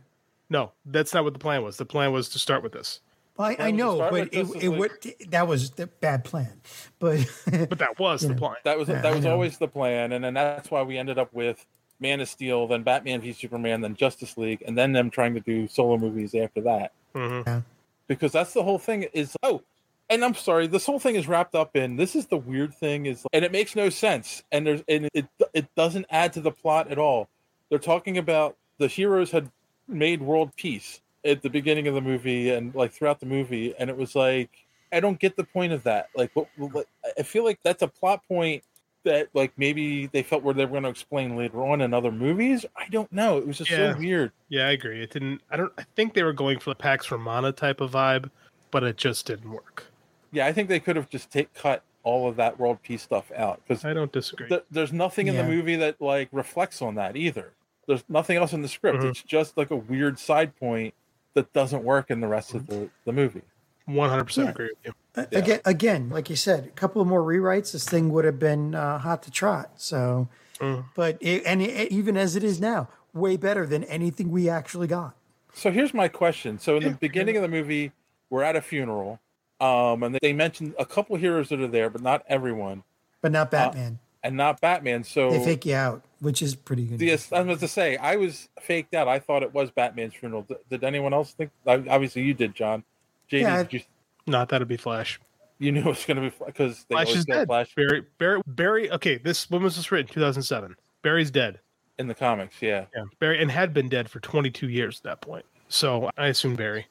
No, that's not what the plan was. The plan was to start with this. I, I know, but it, it would that was the bad plan. But but that was the know. plan. That was Yeah, that I was know. always the plan, and then that's why we ended up with Man of Steel, then Batman v Superman, then Justice League, and then them trying to do solo movies after that. Mm-hmm. Yeah. Because that's the whole thing is oh, and I'm sorry, this whole thing is wrapped up in this is the weird thing is, and it makes no sense, and there's and it it doesn't add to the plot at all. They're talking about the heroes had made world peace at the beginning of the movie and like throughout the movie, and it was like I don't get the point of that. Like, what, what I feel like that's a plot point that like maybe they felt where they were going to explain later on in other movies. I don't know. It was just Yeah. so weird. Yeah, I agree. It didn't. I don't. I think they were going for the Pax Romana type of vibe, but it just didn't work. Yeah, I think they could have just take cut all of that world peace stuff out because I don't disagree. Th- there's nothing in Yeah. the movie that like reflects on that either. There's nothing else in the script. Mhm. It's just like a weird side point that doesn't work in the rest of the, the movie. One hundred percent Yeah. agree with you. Uh, Again, again, like you said, a couple of more rewrites, this thing would have been uh, hot to trot. So, Mm. but it, and it, even as it is now, way better than anything we actually got. So here's my question. So in the beginning of the movie, we're at a funeral, um, and they mentioned a couple heroes that are there, but not everyone, But not Batman. and not Batman. So They fake you out, which is pretty good. the, I was to say, I was faked out. I thought it was Batman's funeral. Did, did anyone else think? Obviously, you did, John. J D, Yeah, I- did you, Not that'd be Flash. you knew it was going to be because they Flash always is go dead. Flash Barry, Barry, Barry. Okay, this when was this written? two thousand seven. Barry's dead. in the comics. Yeah. Yeah, Barry, and had been dead for twenty-two years at that point. So I assume Barry.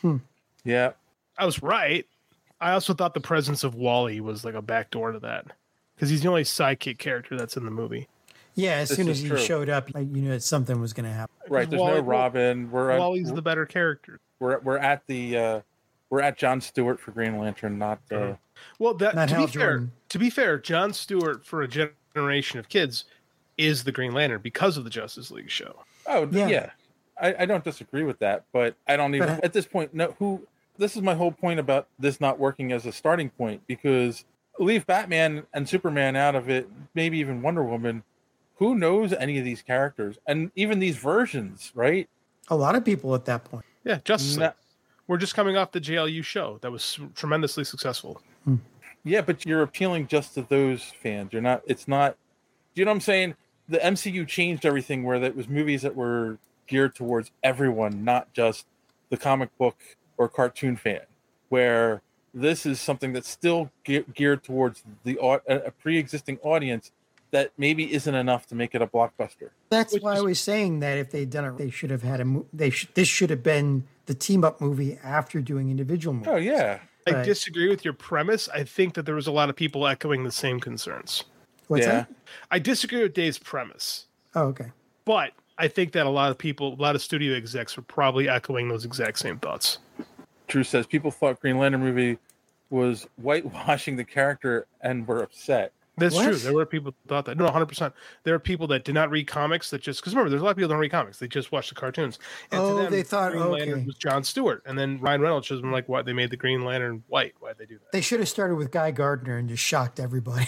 Yeah. I was right. I also thought the presence of Wally was like a backdoor to that because he's the only sidekick character that's in the movie. Yeah, as This soon is as he true. showed up, like, you knew that something was going to happen. Right. There's Wally- no Robin. We're at, Wally's the better character. we're we're at the uh, we're at John Stewart for Green Lantern, not uh, Well, that Not to Hal be fair, Jordan. to be fair, John Stewart for a generation of kids is the Green Lantern because of the Justice League show. Oh Yeah. yeah, I, I don't disagree with that, but I don't even But- at this point know who. This is my whole point about this not working as a starting point because leave Batman and Superman out of it, maybe even Wonder Woman. Who knows any of these characters and even these versions, right? A lot of people at that point. Yeah, Justice No- League. We're just coming off the J L U show that was tremendously successful. Yeah, but you're appealing just to those fans. You're not. It's not. Do you know what I'm saying? The M C U changed everything where that was movies that were geared towards everyone, not just the comic book or cartoon fan. Where this is something that's still ge- geared towards the au- a a pre-existing audience that maybe isn't enough to make it a blockbuster. That's why I was saying that if they'd done it, they should have had a. mo- They sh- this should have been the team up movie after doing individual movies. Oh yeah, I Right. disagree with your premise. I think that there was a lot of people echoing the same concerns. What's yeah. that? I disagree with Dave's premise, Oh, okay. but I think that a lot of people, a lot of studio execs, were probably echoing those exact same thoughts. Drew says people thought Green Lantern movie was whitewashing the character and were upset. That's What? true. There were people who thought that. No, one hundred percent. There are people that did not read comics that just, because remember, there's a lot of people that don't read comics. They just watch the cartoons. And to Oh, them, they thought, Green Lantern okay. was John Stewart. And then Ryan Reynolds shows them, like, why they made the Green Lantern white. Why'd they do that? They should have started with Guy Gardner and just shocked everybody.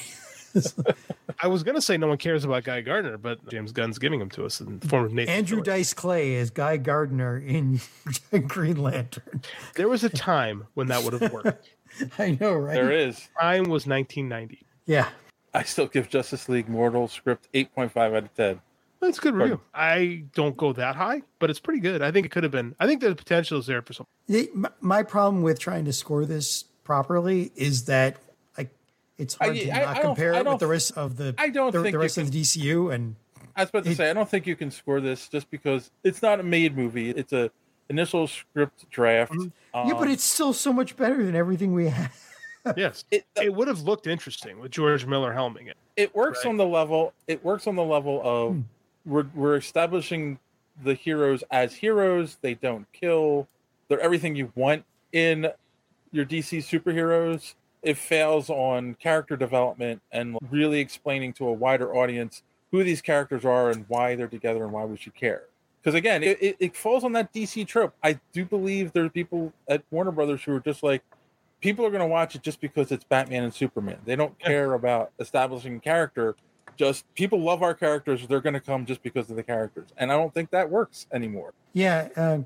I was going to say no one cares about Guy Gardner, but James Gunn's giving him to us in the form of Nathan. Andrew Fillion. Dice Clay as Guy Gardner in Green Lantern. There was a time when that would have worked. I know, right? There is. Time was nineteen ninety. Yeah. I still give Justice League Mortal script eight point five out of ten. That's a good review. I don't go that high, but it's pretty good. I think it could have been. I think the potential is there for some. The, my, my problem with trying to score this properly is that like it's hard I- to I- not I don't- compare I it with don't- the rest of the I don't the, think the you rest of can- the D C U and I was about to say, I don't think you can score this just because it's not a made movie. It's a initial script draft. yeah, but Um, it's still so much better than everything we had. Yes, it, it would have looked interesting with George Miller helming it. it works Right. on the level. It works on the level of Hmm. we're we're establishing the heroes as heroes. They don't kill. They're everything you want in your D C superheroes. It fails on character development and really explaining to a wider audience who these characters are and why they're together and why we should care. Because again, it, it, it falls on that D C trope. I do believe there are people at Warner Brothers who are just like, people are going to watch it just because it's Batman and Superman. They don't care about establishing character. Just people love our characters. They're going to come just because of the characters. And I don't think that works anymore. Yeah, uh,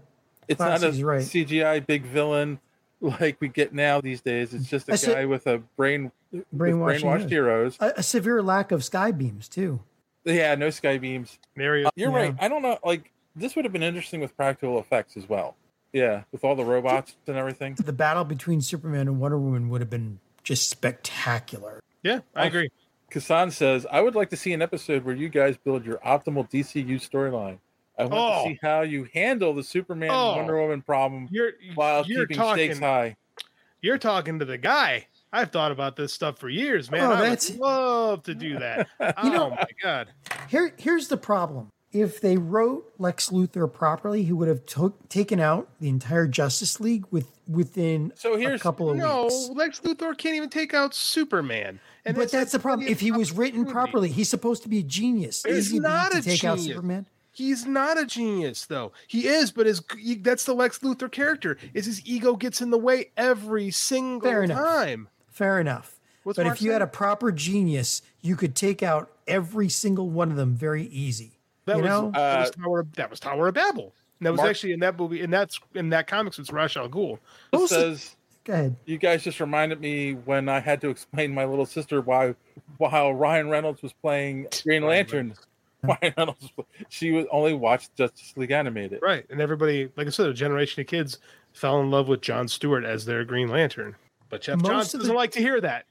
It's not Classy's a right. C G I big villain like we get now these days. It's just a I said- guy with a brain with Brainwashing brainwashed heroes. A, a severe lack of sky beams too. Yeah, no sky beams. Mary, Uh, you're Yeah. right. I don't know. Like this would have been interesting with practical effects as well. Yeah, with all the robots and everything. The battle between Superman and Wonder Woman would have been just spectacular. Yeah, I agree. Kassan says, I would like to see an episode where you guys build your optimal D C U storyline. I want Oh. to see how you handle the Superman Oh. and Wonder Woman problem You're while you're keeping talking, stakes high. You're talking to the guy. I've thought about this stuff for years, man. Oh, I that's- would love to do that. oh You know- my god. Here, here's the problem. If they wrote Lex Luthor properly, he would have to- taken out the entire Justice League with within so a couple of no, weeks. Lex Luthor can't even take out Superman. And But it's that's the problem. If he was written properly, he's supposed to be a genius. He's Easy not to a take out genius. Superman. He's not a genius, though. He is, but his he, that's the Lex Luthor character. Is his ego gets in the way every single Fair enough. time. Fair enough. What's but Mark if you had a saying? proper genius, you could take out every single one of them very easy. That you was, know? that, was Tower of, that was Tower of Babel. And that was Mark- actually in that movie. In that in that comics, it's Ra's al Ghul. It says, Go ahead. you guys just reminded me when I had to explain my little sister why while Ryan Reynolds was playing Green Lantern. Ryan Reynolds, was- she was only watched Justice League animated. Right, and everybody, like I said, a generation of kids fell in love with Jon Stewart as their Green Lantern. But Jeff Most Johns of doesn't the- like to hear that.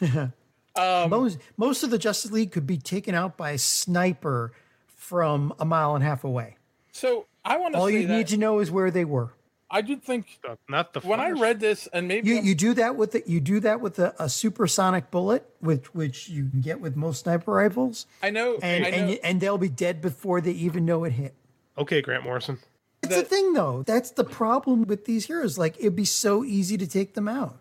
Um, most most of the Justice League could be taken out by a sniper from a mile and a half away. So I want to All say you that need to know is where they were. I do think not the when I Flash. read this, and maybe You I'm- you do that with the, you do that with a, a supersonic bullet, which which you can get with most sniper rifles, I know, and I know. and, you- and they'll be dead before they even know it hit. Okay, Grant Morrison. That's the thing, though. That's the problem with these heroes. Like it'd be so easy to take them out.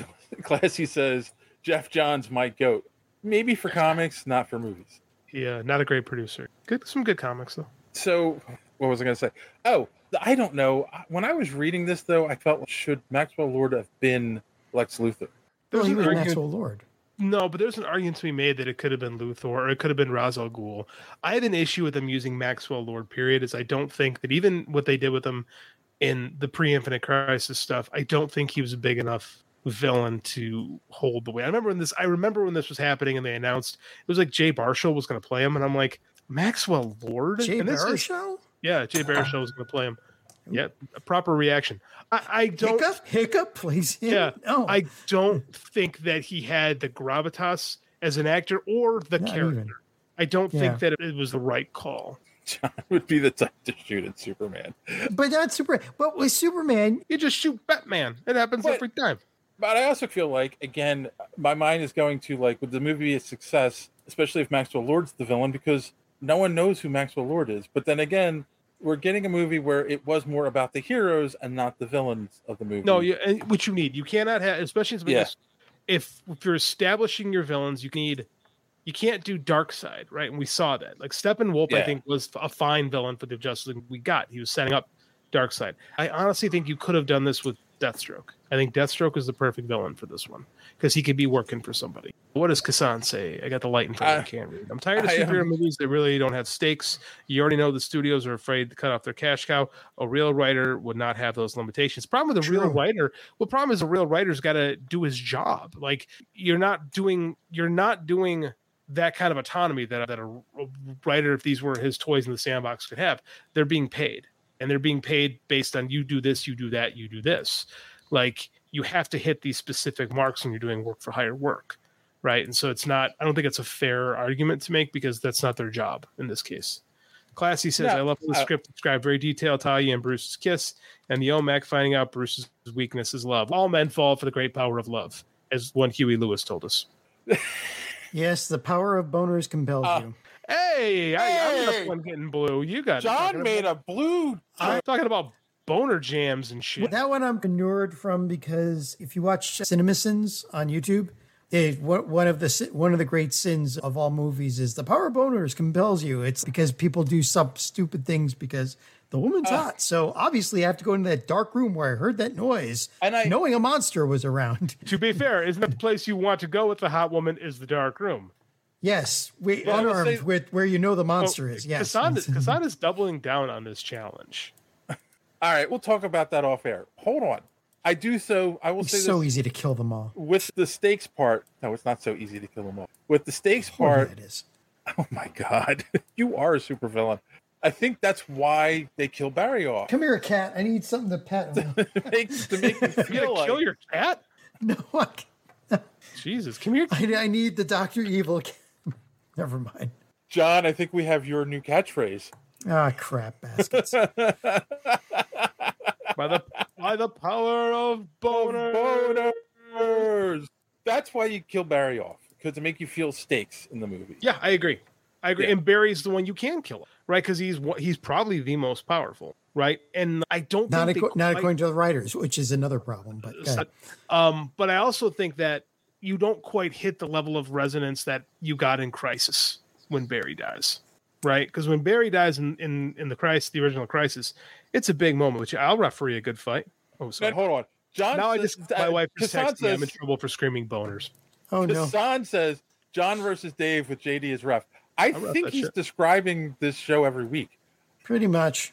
Classy says Jeff Johns might goat. Maybe for comics, not for movies. Yeah, not a great producer. Good, some good comics though. So, what was I going to say? Oh, I don't know. When I was reading this, though, I felt should Maxwell Lord have been Lex Luthor? Well, There's he an was argument- Maxwell Lord. No, but there's an argument to be made that it could have been Luthor or it could have been Ra's al Ghul. I have an issue with them using Maxwell Lord, period, is I don't think that even what they did with him in the pre-Infinite Crisis stuff, I don't think he was a big enough villain to hold the weight. I remember when this I remember when this was happening and they announced it was like Jay Baruchel was going to play him and I'm like, Maxwell Lord? Jay And this is- Baruchel? Yeah, Jay Baruchel was going to play him. Yeah, a proper reaction. I, I don't Hiccup, Hiccup plays him. yeah, No. I don't think that he had the gravitas as an actor or the Not character. even. I don't Yeah. think that it was the right call. John would be the type to shoot at Superman. But not super. But with Superman, You just shoot Batman. It happens But- every time. But I also feel like, again, my mind is going to, like, would the movie be a success, especially if Maxwell Lord's the villain, because no one knows who Maxwell Lord is. But then again, we're getting a movie where it was more about the heroes and not the villains of the movie. No, you, and what you need, you cannot have, especially in something Yeah. this- if if you're establishing your villains, you need, you can't do Darkseid, right? And we saw that. Like Steppenwolf, I Yeah. think, was a fine villain for the Justice League we got. He was setting up Darkseid. I honestly think you could have done this with Deathstroke. I think Deathstroke is the perfect villain for this one because he could be working for somebody. What does Kassan say? I got the light in front of me. I can't read. I'm tired of I, um, superhero movies that really don't have stakes. You already know the studios are afraid to cut off their cash cow. A real writer would not have those limitations. Problem with a real True. writer, well, problem is a real writer's got to do his job. Like you're not doing, you're not doing that kind of autonomy that, that a, a writer, if these were his toys in the sandbox, could have. They're being paid. And they're being paid based on you do this, you do that, you do this. Like you have to hit these specific marks when you're doing work for hire work, right? And so it's not. I don't think it's a fair argument to make because that's not their job in this case. Classy says, No, "I love the uh, script described very detailed. Talia and Bruce's kiss, and the O M A C finding out Bruce's weakness is love. All men fall for the great power of love, as one Huey Lewis told us." yes, the power of boners compels Uh, you. Hey, I, I'm Hey! the one getting blue. You got John made a blue. I'm talking about boner jams and shit. That one I'm inured from because if you watch CinemaSins on YouTube, they, one one of the si- one of the great sins of all movies is the power of boners compels you. It's because people do some stupid things because the woman's Uh. hot. So obviously I have to go into that dark room where I heard that noise, And I- knowing a monster was around. To be fair, isn't that the place you want to go with the hot woman? Is the dark room? Yes, we Well, I would unarmed say- with where you know the monster Well, is. Yes, Kassan, Kassan is doubling down on this challenge. All right, we'll talk about that off air. Hold on. I do so. I will It's say so this easy to kill them all. with the stakes part. No, it's not so easy to kill them all. With the stakes Oh, yeah, part, it is. oh my god, you are a supervillain. I think that's why they kill Barry off. Come here, cat. I need something to pet. to make to make you You feel gonna like kill your cat? No, I, can't. Jesus, come here. I, I need the Doctor Evil cat. Never mind. John. I think we have your new catchphrase. Ah, crap baskets. by the by the power of boners. Boners. That's why you kill Barry off, because to make you feel stakes in the movie. Yeah, I agree. I agree. Yeah. And Barry's the one you can kill, right? Because he's one- he's probably the most powerful, right? And I don't Not, think acco- they not quite- according to the writers, which is another problem. But go ahead. Um, but I also think that you don't quite hit the level of resonance that you got in Crisis when Barry dies, right? Because when Barry dies in, in, in the Crisis, the original Crisis, it's a big moment, which I'll referee a good fight. Oh, sorry. But hold on. John now I says- just, my wife just Hassan texted me I'm in says- trouble for screaming boners. Oh, no. Hassan says John versus Dave with J D is rough. I rough think that he's shit. describing this show every week. Pretty much.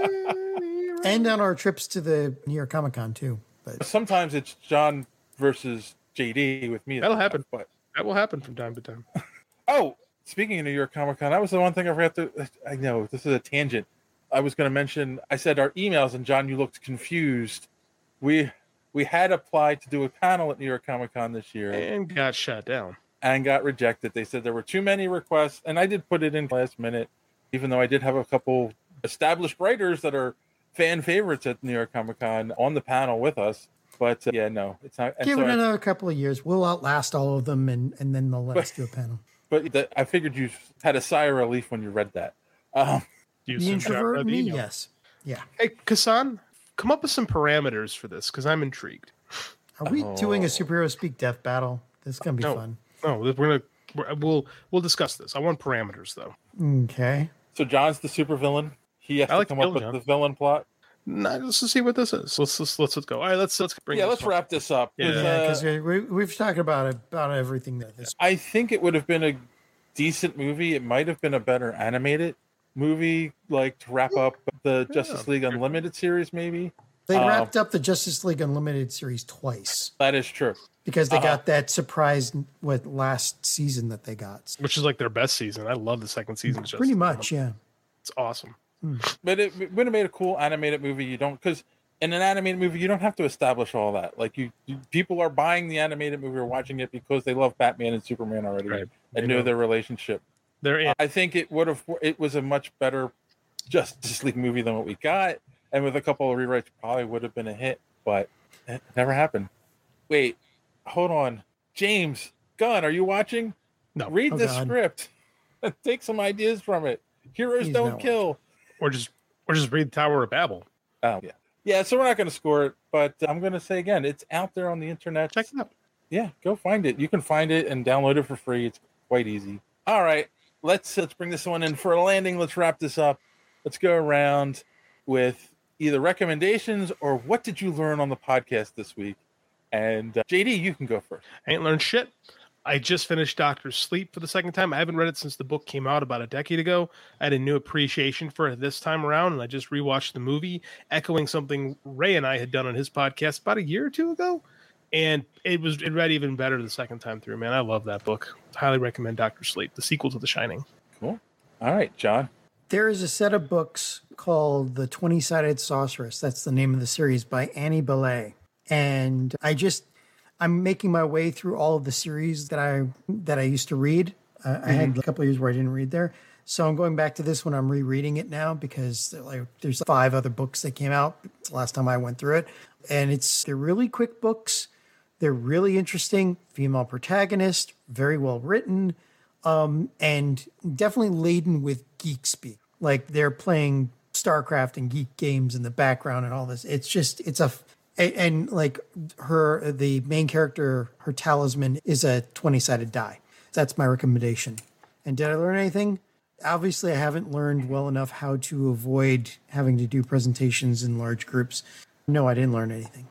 And on our trips to the New York Comic Con, too. But Sometimes it's John versus J D with me. That'll happen. But That will happen from time to time. oh, speaking of New York Comic Con, that was the one thing I forgot to. I know this is a tangent. I was going to mention. I said our emails, and John, you looked confused. We we had applied to do a panel at New York Comic Con this year And got shut down. and got rejected. They said there were too many requests, and I did put it in last minute, even though I did have a couple established writers that are fan favorites at New York Comic Con on the panel with us. But uh, yeah, no, it's not. and give so it I- another couple of years. We'll outlast all of them, and, and then they'll let us do a panel. But the, I figured you had a sigh of relief when you read that. Um, You The some introvert read me, email. yes. Yeah. Hey, Kassan, come up with some parameters for this because I'm intrigued. Are we doing a Oh. superhero speak death battle? This is going to be No. fun. No, we're gonna we're, we'll we'll discuss this. I want parameters though. Okay. so John's the supervillain. He has I like to come to up kill with John. the villain plot. Nah, let's just see what this is. Let's let's let's, let's go. All right, let's let's bring. Yeah, this let's one. wrap this up. 'cause, Yeah. Yeah, uh, because we, we've talked about about everything that this. I think it would have been a decent movie. It might have been a better animated movie, like to wrap up the Justice League Unlimited series, maybe. They Um, wrapped up the Justice League Unlimited series twice That is true. because they Uh-huh. got that surprise with last season that they got. Which is like their best season. I love the second season. of Justice Pretty League. much, yeah. It's awesome. But it, it would have made a cool animated movie. You don't, because in an animated movie, you don't have to establish all that. Like you, you people are buying the animated movie or watching it because they love Batman and Superman already Right. and They know know. their relationship. They're in. I think it would have. It was a much better Justice League movie than what we got, and with a couple of rewrites, probably would have been a hit. But it never happened. Wait, hold on, James Gunn, are you watching? No. Read Oh, the God. script. Take some ideas from it. Heroes He's don't not kill. Or just or just read Tower of Babel. Oh yeah, yeah. So we're not going to score it, but I'm going to say again, it's out there on the internet. Check it out. Yeah, go find it. You can find it and download it for free. It's quite easy. All right, let's let's bring this one in for a landing. Let's wrap this up. Let's go around with either recommendations or what did you learn on the podcast this week. And uh, J D, you can go first. I ain't learned shit. I just finished Doctor Sleep for the second time. I haven't read it since the book came out about a decade ago. I had a new appreciation for it this time around, and I just rewatched the movie, echoing something Ray and I had done on his podcast about a year or two ago. And it was it read even better the second time through, man. I love that book. Highly recommend Doctor Sleep, the sequel to The Shining. Cool. All right, John. There is a set of books called The twenty-Sided Sorceress. That's the name of the series by Annie Belay. And I just, I'm making my way through all of the series that I that I used to read. Uh, I had a couple of years where I didn't read there. So I'm going back to this one. I'm rereading it now because like there's five other books that came out. It's the last time I went through it. And it's they're really quick books. They're really interesting. Female protagonist, very well written, um, and definitely laden with geek speak. Like they're playing StarCraft and geek games in the background and all this. It's just, it's a, and, and like her, the main character, her talisman is a twenty-sided die. That's my recommendation. And did I learn anything? Obviously, I haven't learned well enough how to avoid having to do presentations in large groups. No, I didn't learn anything.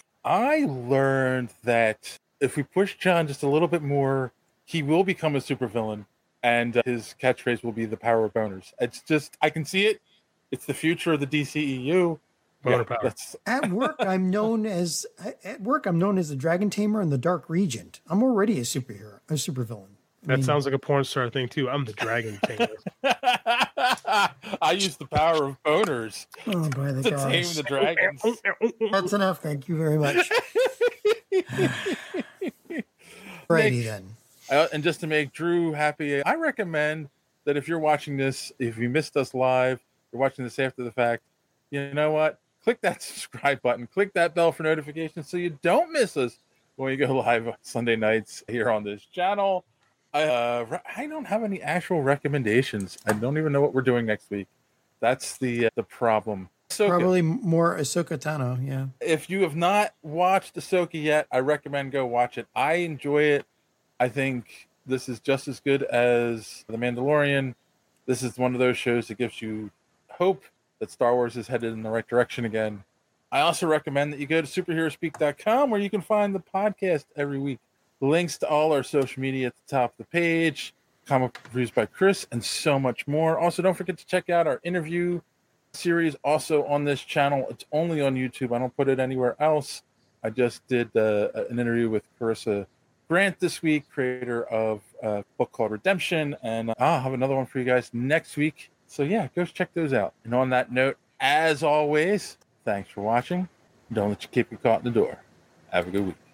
I learned that if we push John just a little bit more, he will become a supervillain, and uh, his catchphrase will be the power of boners. It's just, I can see it. It's the future of the D C E U. Boner power. That's At work, I'm known as at work. I'm known as the Dragon Tamer and the Dark Regent. I'm already a superhero, a supervillain. I That mean, sounds like a porn star thing too. I'm the Dragon Tamer. I use the power of boners Oh, by the to gods. tame the dragons. That's enough. Thank you very much. Righty then. Uh, and just to make Drew happy, I recommend that if you're watching this, if you missed us live, you're watching this after the fact, you know what? Click that subscribe button, click that bell for notifications so you don't miss us when we go live Sunday nights here on this channel. Uh, re- I don't have any actual recommendations. I don't even know what we're doing next week. That's the uh, the problem. Ahsoka. Probably more Ahsoka Tano. Yeah. If you have not watched Ahsoka yet, I recommend go watch it. I enjoy it. I think this is just as good as The Mandalorian. This is one of those shows that gives you hope that Star Wars is headed in the right direction again. I also recommend that you go to superhero speak dot com where you can find the podcast every week. Links to all our social media at the top of the page, comic reviews by Chris, and so much more. Also, don't forget to check out our interview series also on this channel. It's only on YouTube. I don't put it anywhere else. I just did uh, an interview with Carissa Grant this week, creator of a book called Redemption, and I'll have another one for you guys next week. So yeah, go check those out. And on that note, as always, thanks for watching. Don't let you keep you caught in the door. Have a good week.